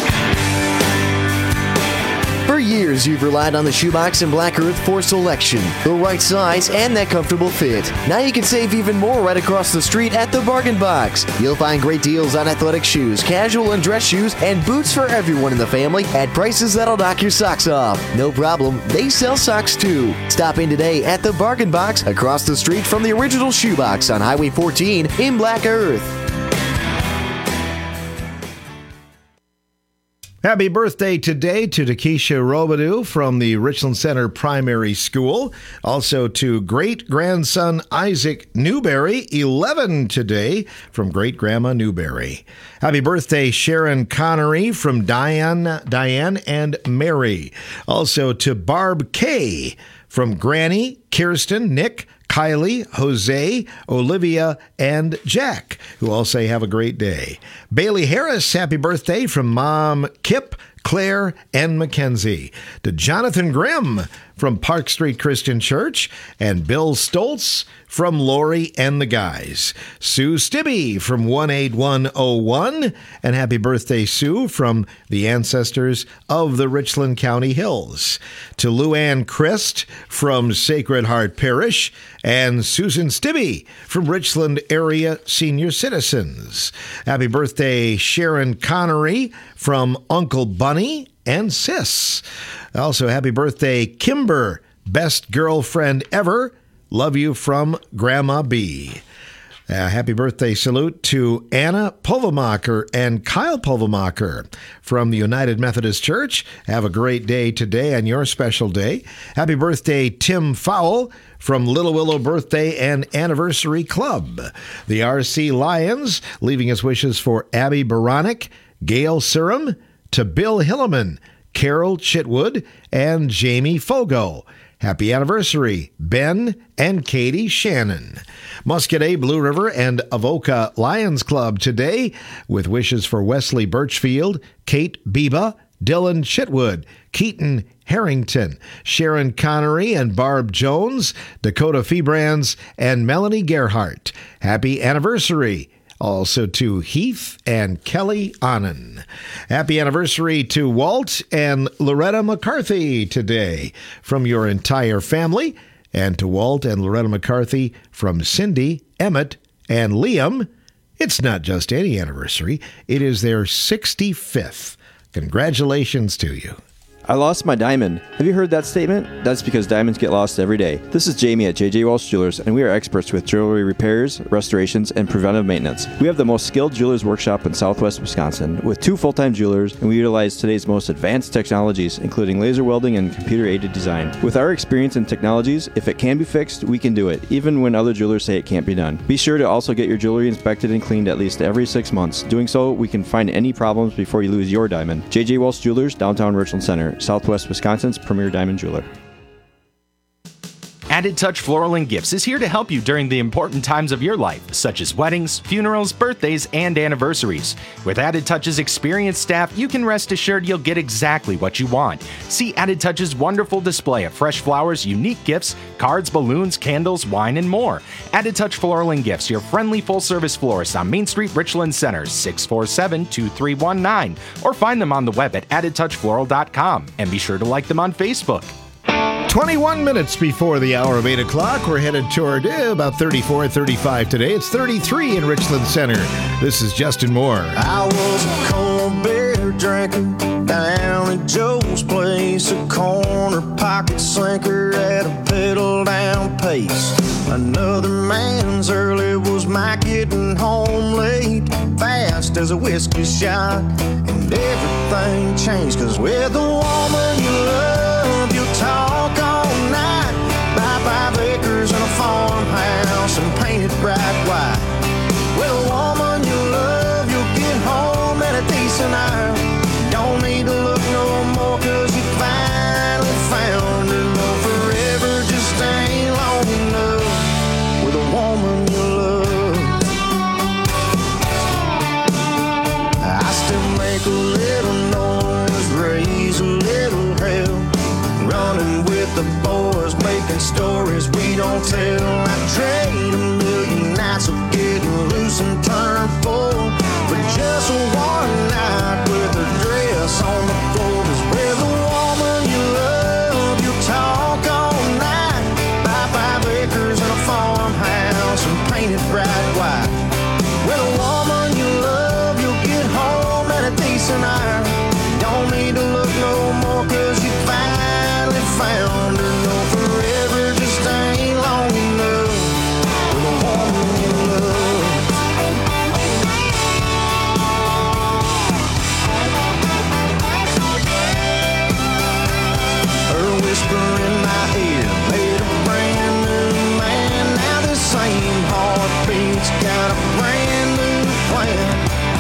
Speaker 24: For years, you've relied on the Shoebox and Black Earth for selection, the right size, and that comfortable fit. Now you can save even more right across the street at the Bargain Box. You'll find great deals on athletic shoes, casual and dress shoes, and boots for everyone in the family at prices that'll knock your socks off. No problem, they sell socks too. Stop in today at the Bargain Box across the street from the original Shoebox on Highway fourteen in Black Earth.
Speaker 1: Happy birthday today to Takesha Robidoux from the Richland Center Primary School. Also to great-grandson Isaac Newberry, eleven today, from great-grandma Newberry. Happy birthday, Sharon Connery from Diane, Diane and Mary. Also to Barb K. from Granny, Kirsten, Nick, Kylie, Jose, Olivia, and Jack, who all say have a great day. Bailey Harris, happy birthday from Mom Kip, Claire, and Mackenzie. To Jonathan Grimm from Park Street Christian Church, and Bill Stoltz from Lori and the Guys. Sue Stibbe from one eight one oh one, and happy birthday, Sue, from the ancestors of the Richland County Hills. To Luann Christ from Sacred Heart Parish, and Susan Stibbe from Richland Area Senior Citizens. Happy birthday, Sharon Connery from Uncle Bunny Bunny and Sis. Also, happy birthday, Kimber, best girlfriend ever. Love you from Grandma B. Uh, happy birthday salute to Anna Pulvermacher and Kyle Pulvermacher from the United Methodist Church. Have a great day today on your special day. Happy birthday, Tim Fowle from Little Willow Birthday and Anniversary Club. The R C Lions leaving us wishes for Abby Baronic, Gail Surham, to Bill Hilleman, Carol Chitwood, and Jamie Fogo. Happy anniversary, Ben and Katie Shannon. Muscadet, Blue River, and Avoca Lions Club today with wishes for Wesley Birchfield, Kate Biba, Dylan Chitwood, Keaton Harrington, Sharon Connery and Barb Jones, Dakota Feebrands, and Melanie Gerhart. Happy anniversary. Also to Heath and Kelly Annan. Happy anniversary to Walt and Loretta McCarthy today from your entire family. And to Walt and Loretta McCarthy from Cindy, Emmett, and Liam. It's not just any anniversary. It is their sixty-fifth. Congratulations to you.
Speaker 2: I lost my diamond. Have you heard that statement? That's because diamonds get lost every day. This is Jamie at J J Walsh Jewelers, and we are experts with jewelry repairs, restorations, and preventive maintenance. We have the most skilled jewelers workshop in Southwest Wisconsin with two full-time jewelers, and we utilize today's most advanced technologies, including laser welding and computer-aided design. With our experience in technologies, if it can be fixed, we can do it, even when other jewelers say it can't be done. Be sure to also get your jewelry inspected and cleaned at least every six months. Doing so, we can find any problems before you lose your diamond. J J Walsh Jewelers, downtown Richland Center, Southwest Wisconsin's premier diamond jeweler.
Speaker 23: Added Touch Floral and Gifts is here to help you during the important times of your life, such as weddings, funerals, birthdays, and anniversaries. With Added Touch's experienced staff, you can rest assured you'll get exactly what you want. See Added Touch's wonderful display of fresh flowers, unique gifts, cards, balloons, candles, wine, and more. Added Touch Floral and Gifts, your friendly full-service florist on Main Street, Richland Center, six four seven, two three one nine, or find them on the web at added touch floral dot com, and be sure to like them on Facebook.
Speaker 1: twenty-one minutes before the hour of eight o'clock. We're headed toward eh, about thirty-four, thirty-five today. It's thirty-three in Richland Center. This is Justin Moore.
Speaker 12: I was a cold beer drinker down at Joe's place, a corner pocket sinker at a pedal down pace. Another man's early was my getting home late, fast as a whiskey shot, and everything changed, cause with the woman you love, you talk all night, buy five acres and a farmhouse and paint it bright white. With a woman you love, you'll get home at a decent hour. Don't need to look no more, cause you finally found her. No, forever just ain't long enough with a woman you love. I still make a little noise, raise a little hell, running with the boys, making stories we don't tell. I trade a million nights of getting loose and turn full for just one night with a dress on the floor. 'Cause with a woman you love, you talk all night, buy five acres and a farmhouse and paint it bright white. With a woman you love, you'll get home at a decent hour. Don't need to look no more, 'cause you finally found her. No, forever just ain't long enough with a woman you love. Her whisper in my ear made a brand new man. Now the same heartbeat's got a brand new plan.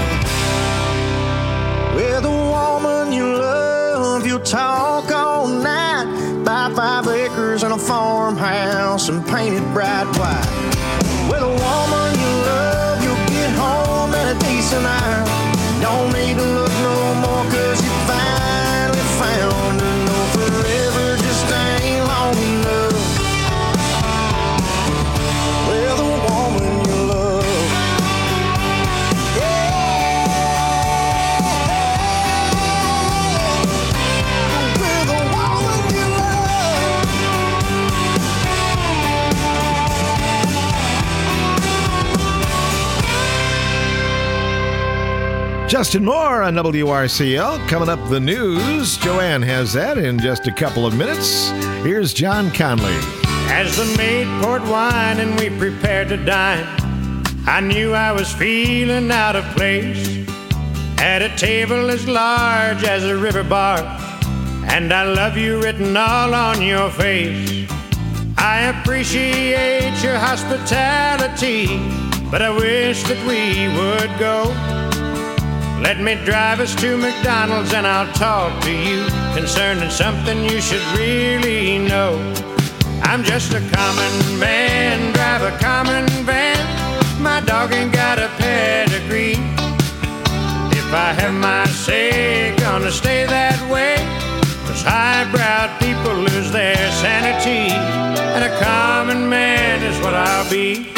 Speaker 12: With a woman you love, you talk all night, buy five acres and a farmhouse and paint it bright white. With a woman you love, you'll get home at a decent hour. Don't need to look no more, 'cause you finally found her. No, forever just ain't long enough with a woman you love.
Speaker 1: Justin Moore on W R C L. Coming up, the news. Joanne has that in just a couple of minutes. Here's John Conley.
Speaker 3: As the maid poured wine and we prepared to dine, I knew I was feeling out of place at a table as large as a river barge, and I love you written all on your face. I appreciate your hospitality, but I wish that we would go. Let me drive us to McDonald's and I'll talk to you concerning something you should really know. I'm just a common man, drive a common van. My dog ain't got a pedigree. If I have my say, gonna stay that way. Cause highbrow people lose their sanity, and a common man is what I'll be.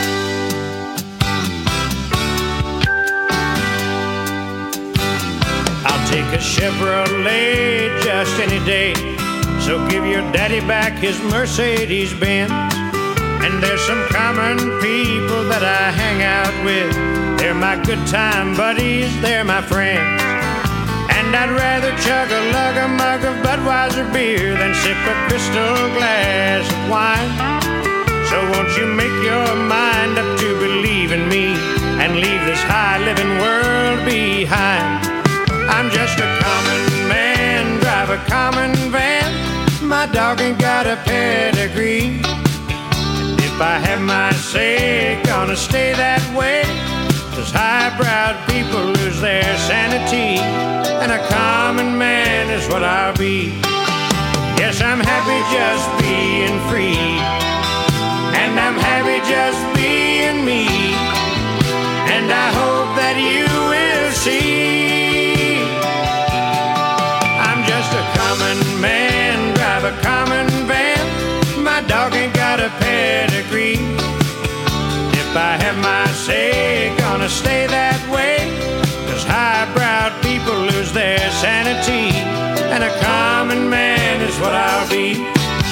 Speaker 3: I'll take a Chevrolet just any day, so give your daddy back his Mercedes-Benz. And there's some common people that I hang out with. They're my good time buddies, they're my friends. And I'd rather chug a lug a mug of Budweiser beer than sip a crystal glass of wine. So won't you make your mind up to believe in me and leave this high-living world behind. I'm just a common man, drive a common van. My dog ain't got a pedigree. And if I have my say, gonna stay that way. Cause highbrow people lose their sanity, and a common man is what I'll be. Yes, I'm happy just being free, and I'm happy just being me. And I hope that you will see I'm just a common man, drive a common van. My dog ain't got a pedigree. If I have my say, gonna stay that way. Cause highbrow people lose their sanity, and a common man is what I'll be.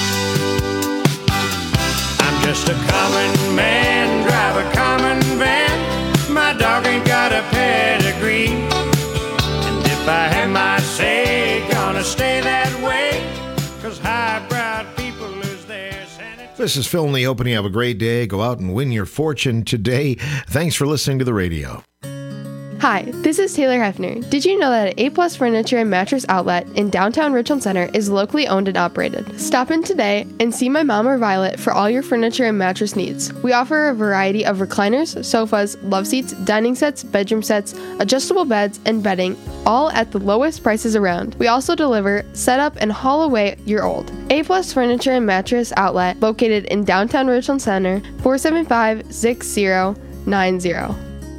Speaker 3: I'm just a common man, drive a common van. My dog ain't got a pedigree. And if I have my say, gonna stay that way. Cause highbrow people lose their sanity.
Speaker 1: This is Phil in the opening. Have a great day. Go out and win your fortune today. Thanks for listening to the radio.
Speaker 4: Hi, this is Taylor Hefner. Did you know that A Plus Furniture and Mattress Outlet in downtown Richland Center is locally owned and operated? Stop in today and see my mom or Violet for all your furniture and mattress needs. We offer a variety of recliners, sofas, love seats, dining sets, bedroom sets, adjustable beds, and bedding, all at the lowest prices around. We also deliver, set up, and haul away your old. A Plus Furniture and Mattress Outlet, located in downtown Richland Center, four seven five, six zero nine zero.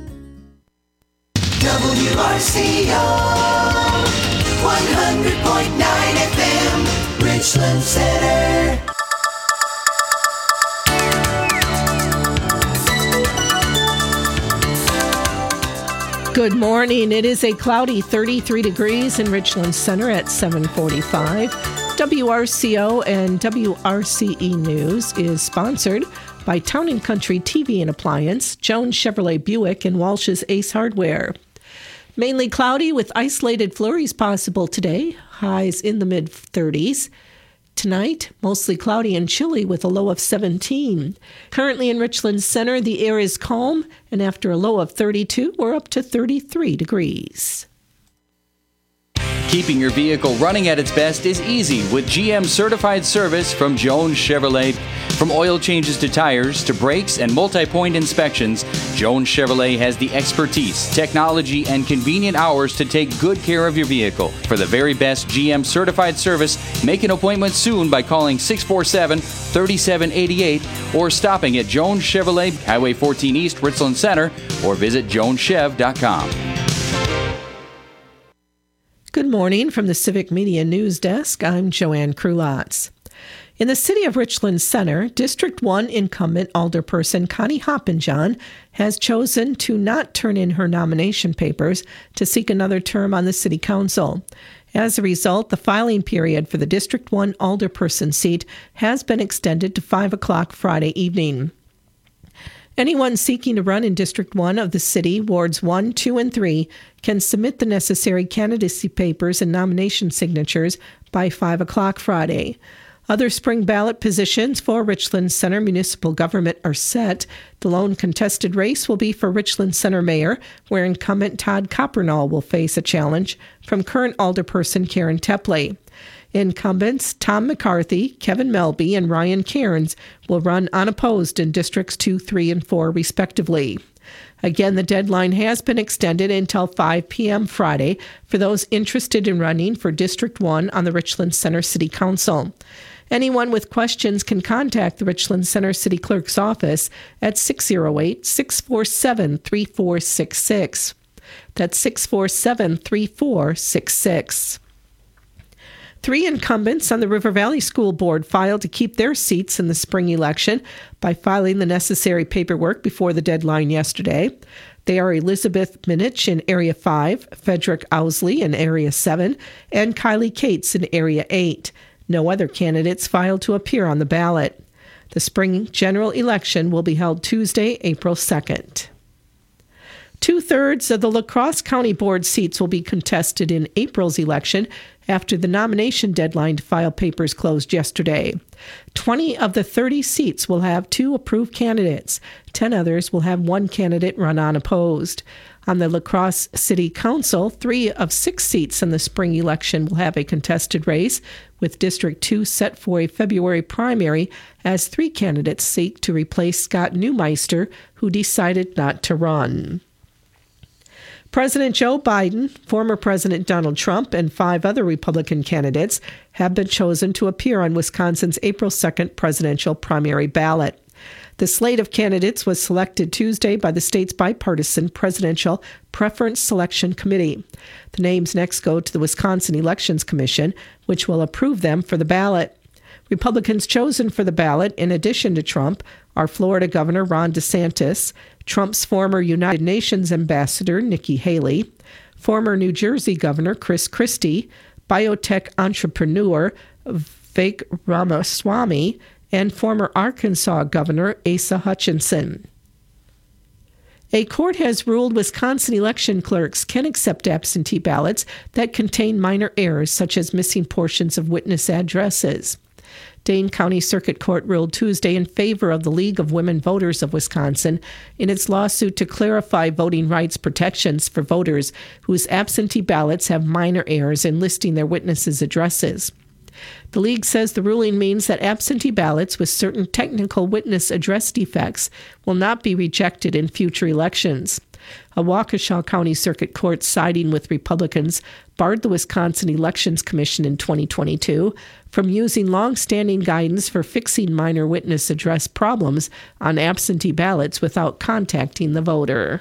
Speaker 12: W R C O one hundred point nine F M, Richland Center.
Speaker 5: Good morning. It is a cloudy thirty-three degrees in Richland Center at seven forty-five. W R C O and W R C E News is sponsored by Town and Country T V and Appliance, Jones Chevrolet Buick, and Walsh's Ace Hardware. Mainly cloudy with isolated flurries possible today, highs in the mid thirties. Tonight, mostly cloudy and chilly with a low of seventeen. Currently in Richland Center, the air is calm, and after a low of thirty-two, we're up to thirty-three degrees.
Speaker 6: Keeping your vehicle running at its best is easy with G M certified service from Jones Chevrolet. From oil changes to tires to brakes and multi-point inspections, Jones Chevrolet has the expertise, technology, and convenient hours to take good care of your vehicle. For the very best G M certified service, make an appointment soon by calling six four seven, three seven eight eight or stopping at Jones Chevrolet, Highway fourteen East, Richland Center, or visit jones chev dot com.
Speaker 5: Good morning from the Civic Media News Desk. I'm Joanne Krulotz. In the city of Richland Center, District one incumbent alderperson Connie Hoppenjohn has chosen to not turn in her nomination papers to seek another term on the city council. As a result, the filing period for the District one alderperson seat has been extended to five o'clock Friday evening. Anyone seeking to run in District one of the city, Wards one, two, and three, can submit the necessary candidacy papers and nomination signatures by five o'clock Friday. Other spring ballot positions for Richland Center municipal government are set. The lone contested race will be for Richland Center mayor, where incumbent Todd Coppernall will face a challenge from current alderperson Karen Tepley. Incumbents Tom McCarthy, Kevin Melby, and Ryan Cairns will run unopposed in Districts two, three, and four, respectively. Again, the deadline has been extended until five p.m. Friday for those interested in running for District one on the Richland Center City Council. Anyone with questions can contact the Richland Center City Clerk's office at six oh eight, six four seven, three four six six. That's six four seven, three four six six. Three incumbents on the River Valley School Board filed to keep their seats in the spring election by filing the necessary paperwork before the deadline yesterday. They are Elizabeth Minich in Area five, Frederick Owsley in Area seven, and Kylie Cates in Area eight. No other candidates filed to appear on the ballot. The spring general election will be held Tuesday, April second. Two-thirds of the La Crosse County Board seats will be contested in April's election after the nomination deadline to file papers closed yesterday. twenty of the thirty seats will have two approved candidates. ten others will have one candidate run unopposed. On the La Crosse City Council, three of six seats in the spring election will have a contested race, with District two set for a February primary as three candidates seek to replace Scott Neumeister, who decided not to run. President Joe Biden, former President Donald Trump, and five other Republican candidates have been chosen to appear on Wisconsin's April second presidential primary ballot. The slate of candidates was selected Tuesday by the state's bipartisan Presidential Preference Selection Committee. The names next go to the Wisconsin Elections Commission, which will approve them for the ballot. Republicans chosen for the ballot, in addition to Trump, are Florida Governor Ron DeSantis, Trump's former United Nations ambassador Nikki Haley, former New Jersey Governor Chris Christie, biotech entrepreneur Vivek Ramaswamy, and former Arkansas Governor Asa Hutchinson. A court has ruled Wisconsin election clerks can accept absentee ballots that contain minor errors, such as missing portions of witness addresses. Dane County Circuit Court ruled Tuesday in favor of the League of Women Voters of Wisconsin in its lawsuit to clarify voting rights protections for voters whose absentee ballots have minor errors in listing their witnesses' addresses. The League says the ruling means that absentee ballots with certain technical witness address defects will not be rejected in future elections. A Waukesha County Circuit Court siding with Republicans barred the Wisconsin Elections Commission in twenty twenty-two from using long-standing guidance for fixing minor witness address problems on absentee ballots without contacting the voter.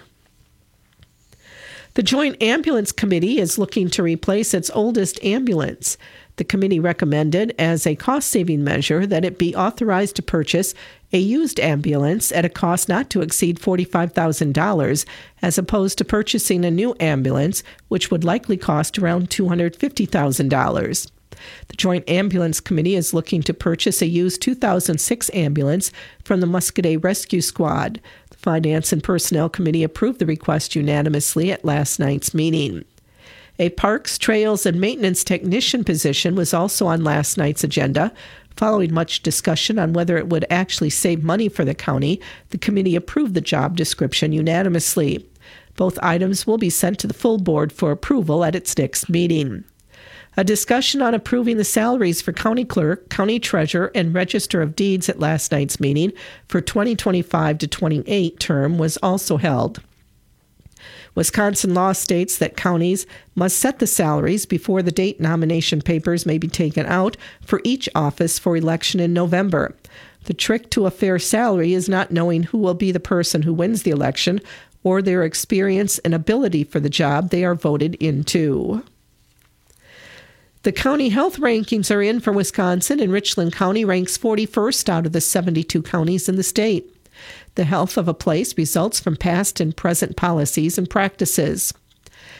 Speaker 5: The Joint Ambulance Committee is looking to replace its oldest ambulance. The committee recommended, as a cost-saving measure, that it be authorized to purchase a used ambulance at a cost not to exceed forty-five thousand dollars, as opposed to purchasing a new ambulance, which would likely cost around two hundred fifty thousand dollars. The Joint Ambulance Committee is looking to purchase a used two thousand six ambulance from the Muscadet Rescue Squad. The Finance and Personnel Committee approved the request unanimously at last night's meeting. A Parks, Trails, and Maintenance Technician position was also on last night's agenda. Following much discussion on whether it would actually save money for the county, the committee approved the job description unanimously. Both items will be sent to the full board for approval at its next meeting. A discussion on approving the salaries for county clerk, county treasurer, and register of deeds at last night's meeting for twenty twenty-five to twenty-eight term was also held. Wisconsin law states that counties must set the salaries before the date nomination papers may be taken out for each office for election in November. The trick to a fair salary is not knowing who will be the person who wins the election or their experience and ability for the job they are voted into. The county health rankings are in for Wisconsin, and Richland County ranks forty-first out of the seventy-two counties in the state. The health of a place results from past and present policies and practices.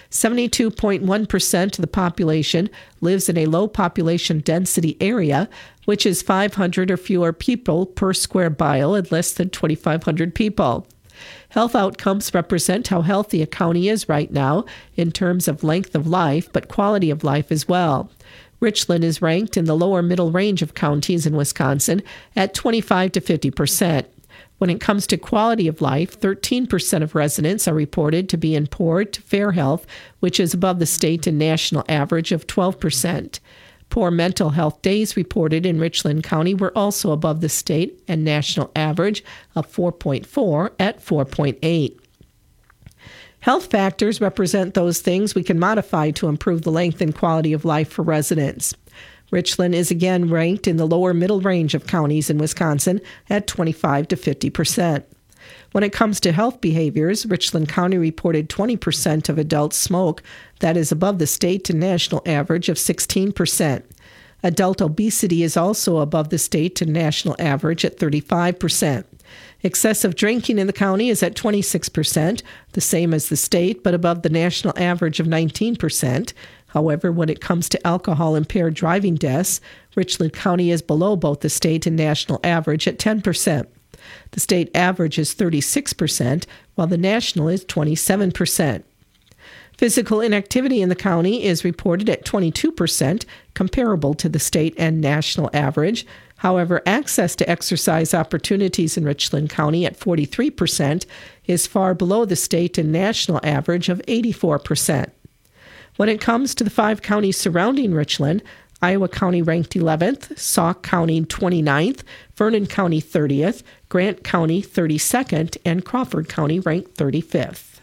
Speaker 5: seventy-two point one percent of the population lives in a low population density area, which is five hundred or fewer people per square mile and less than twenty-five hundred people. Health outcomes represent how healthy a county is right now in terms of length of life, but quality of life as well. Richland is ranked in the lower middle range of counties in Wisconsin at twenty-five to fifty percent. When it comes to quality of life, thirteen percent of residents are reported to be in poor to fair health, which is above the state and national average of twelve percent. Poor mental health days reported in Richland County were also above the state and national average of four point four at four point eight. Health factors represent those things we can modify to improve the length and quality of life for residents. Richland is again ranked in the lower middle range of counties in Wisconsin at twenty-five to fifty percent. When it comes to health behaviors, Richland County reported twenty percent of adults smoke. That is above the state and national average of sixteen percent. Adult obesity is also above the state and national average at thirty-five percent. Excessive drinking in the county is at twenty-six percent, the same as the state, but above the national average of nineteen percent. However, when it comes to alcohol-impaired driving deaths, Richland County is below both the state and national average at ten percent. The state average is thirty-six percent, while the national is twenty-seven percent. Physical inactivity in the county is reported at twenty-two percent, comparable to the state and national average. However, access to exercise opportunities in Richland County at forty-three percent is far below the state and national average of eighty-four percent. When it comes to the five counties surrounding Richland, Iowa County ranked eleventh, Sauk County twenty-ninth, Vernon County thirtieth, Grant County thirty-second, and Crawford County ranked thirty-fifth.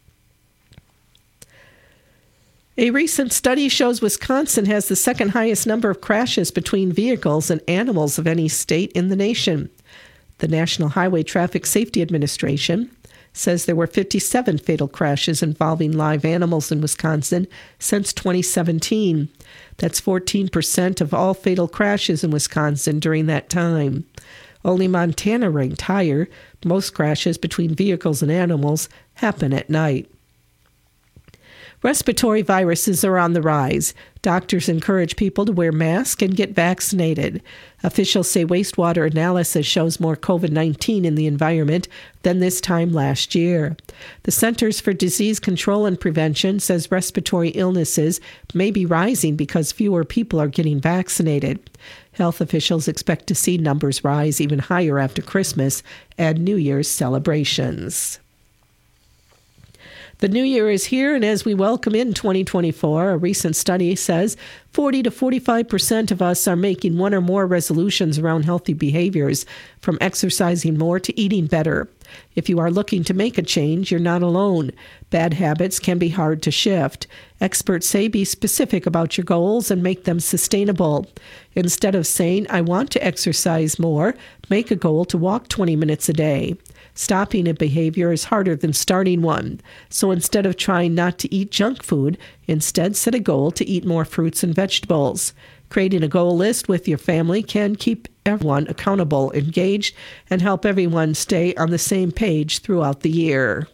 Speaker 5: A recent study shows Wisconsin has the second highest number of crashes between vehicles and animals of any state in the nation. The National Highway Traffic Safety Administration says there were fifty-seven fatal crashes involving live animals in Wisconsin since twenty seventeen. That's fourteen percent of all fatal crashes in Wisconsin during that time. Only Montana ranked higher. Most crashes between vehicles and animals happen at night. Respiratory viruses are on the rise. Doctors encourage people to wear masks and get vaccinated. Officials say wastewater analysis shows more covid nineteen in the environment than this time last year. The Centers for Disease Control and Prevention says respiratory illnesses may be rising because fewer people are getting vaccinated. Health officials expect to see numbers rise even higher after Christmas and New Year's celebrations. The new year is here, and as we welcome in twenty twenty-four, a recent study says forty to forty-five percent of us are making one or more resolutions around healthy behaviors, from exercising more to eating better. If you are looking to make a change, you're not alone. Bad habits can be hard to shift. Experts say be specific about your goals and make them sustainable. Instead of saying, I want to exercise more, make a goal to walk twenty minutes a day. Stopping a behavior is harder than starting one. So instead of trying not to eat junk food, instead set a goal to eat more fruits and vegetables. Creating a goal list with your family can keep everyone accountable, engaged, and help everyone stay on the same page throughout the year.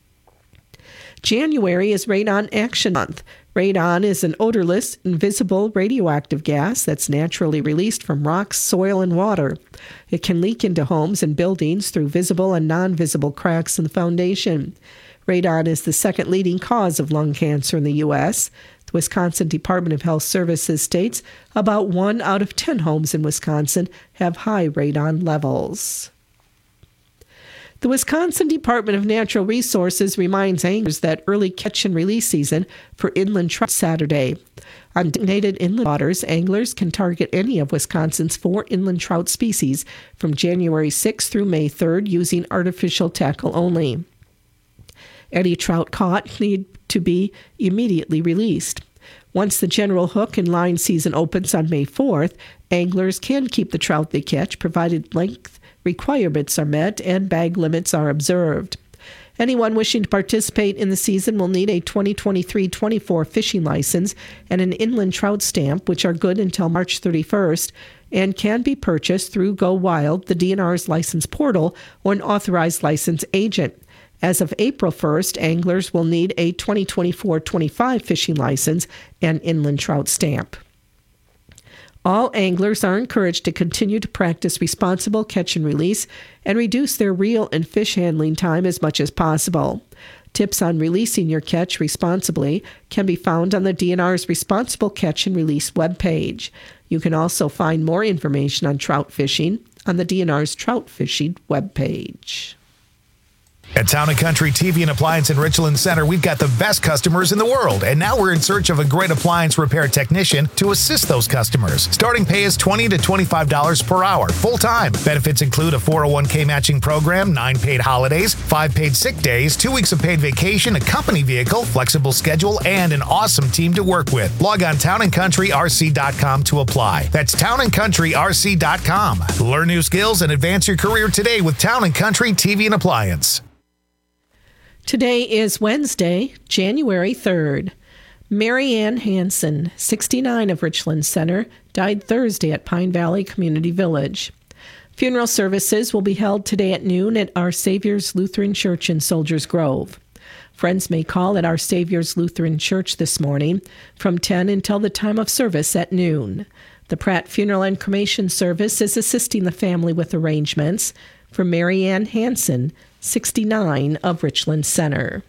Speaker 5: January is Radon Action Month. Radon is an odorless, invisible radioactive gas that's naturally released from rocks, soil, and water. It can leak into homes and buildings through visible and non-visible cracks in the foundation. Radon is the second leading cause of lung cancer in the U S. The Wisconsin Department of Health Services states about one out of ten homes in Wisconsin have high radon levels. The Wisconsin Department of Natural Resources reminds anglers that early catch and release season for inland trout Saturday. On designated inland waters, anglers can target any of Wisconsin's four inland trout species from January sixth through May third using artificial tackle only. Any trout caught need to be immediately released. Once the general hook and line season opens on May fourth, anglers can keep the trout they catch, provided length requirements are met and bag limits are observed. Anyone wishing to participate in the season will need a twenty twenty-three twenty-four fishing license and an inland trout stamp, which are good until March thirty-first and can be purchased through Go Wild, the D N R's license portal, or an authorized license agent. As of April first, anglers will need a twenty twenty-four twenty-five fishing license and inland trout stamp. All anglers are encouraged to continue to practice responsible catch and release and reduce their reel and fish handling time as much as possible. Tips on releasing your catch responsibly can be found on the D N R's Responsible Catch and Release webpage. You can also find more information on trout fishing on the D N R's Trout Fishing webpage.
Speaker 7: At Town and Country T V and Appliance in Richland Center, we've got the best customers in the world, and now we're in search of a great appliance repair technician to assist those customers. Starting pay is twenty to twenty-five dollars per hour, full-time. Benefits include a four oh one k matching program, nine paid holidays, five paid sick days, two weeks of paid vacation, a company vehicle, flexible schedule, and an awesome team to work with. Log on town and country r c dot com to apply. That's town and country r c dot com. Learn new skills and advance your career today with Town and Country T V and Appliance.
Speaker 5: Today is Wednesday, January third. Mary Ann Hansen, sixty-nine, of Richland Center, died Thursday at Pine Valley Community Village. Funeral services will be held today at noon at Our Savior's Lutheran Church in Soldiers Grove. Friends may call at Our Savior's Lutheran Church this morning from ten until the time of service at noon. The Pratt Funeral and Cremation Service is assisting the family with arrangements for Mary Ann Hansen, sixty-nine, of Richland Center.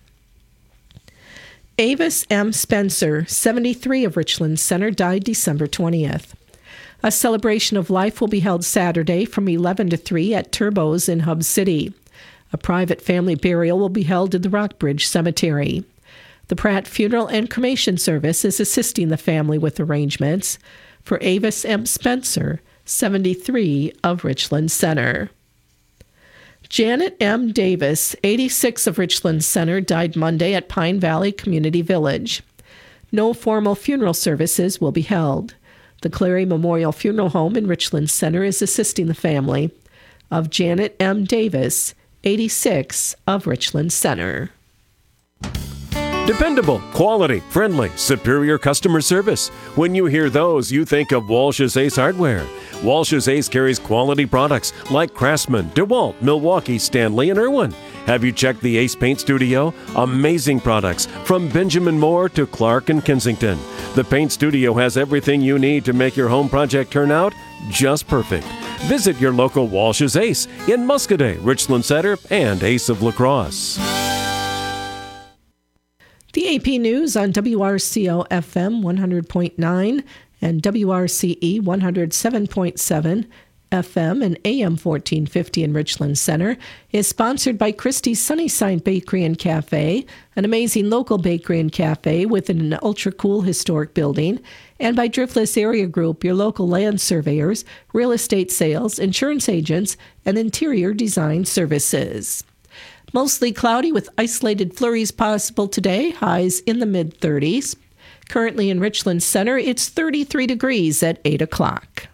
Speaker 5: Avis M. Spencer, seventy-three, of Richland Center, died December twentieth. A celebration of life will be held Saturday from eleven to three at Turbo's in Hub City. A private family burial will be held at the Rockbridge Cemetery. The Pratt Funeral and Cremation Service is assisting the family with arrangements for Avis M. Spencer, seventy-three, of Richland Center. Janet M. Davis, eighty-six, of Richland Center, died Monday at Pine Valley Community Village. No formal funeral services will be held. The Clary Memorial Funeral Home in Richland Center is assisting the family of Janet M. Davis, eighty-six, of Richland Center.
Speaker 8: Dependable, quality, friendly, superior customer service. When you hear those, you think of Walsh's Ace Hardware. Walsh's Ace carries quality products like Craftsman, DeWalt, Milwaukee, Stanley, and Irwin. Have you checked the Ace Paint Studio? Amazing products from Benjamin Moore to Clark and Kensington. The Paint Studio has everything you need to make your home project turn out just perfect. Visit your local Walsh's Ace in Muscadet, Richland Center, and Ace of La Crosse.
Speaker 5: The A P News on W R C O F M one hundred point nine and W R C E one oh seven point seven F M and A M fourteen fifty in Richland Center is sponsored by Christie's Sunnyside Bakery and Cafe, an amazing local bakery and cafe within an ultra-cool historic building, and by Driftless Area Group, your local land surveyors, real estate sales, insurance agents, and interior design services. Mostly cloudy with isolated flurries possible today, highs in the mid-thirties. Currently in Richland Center, it's thirty-three degrees at eight o'clock.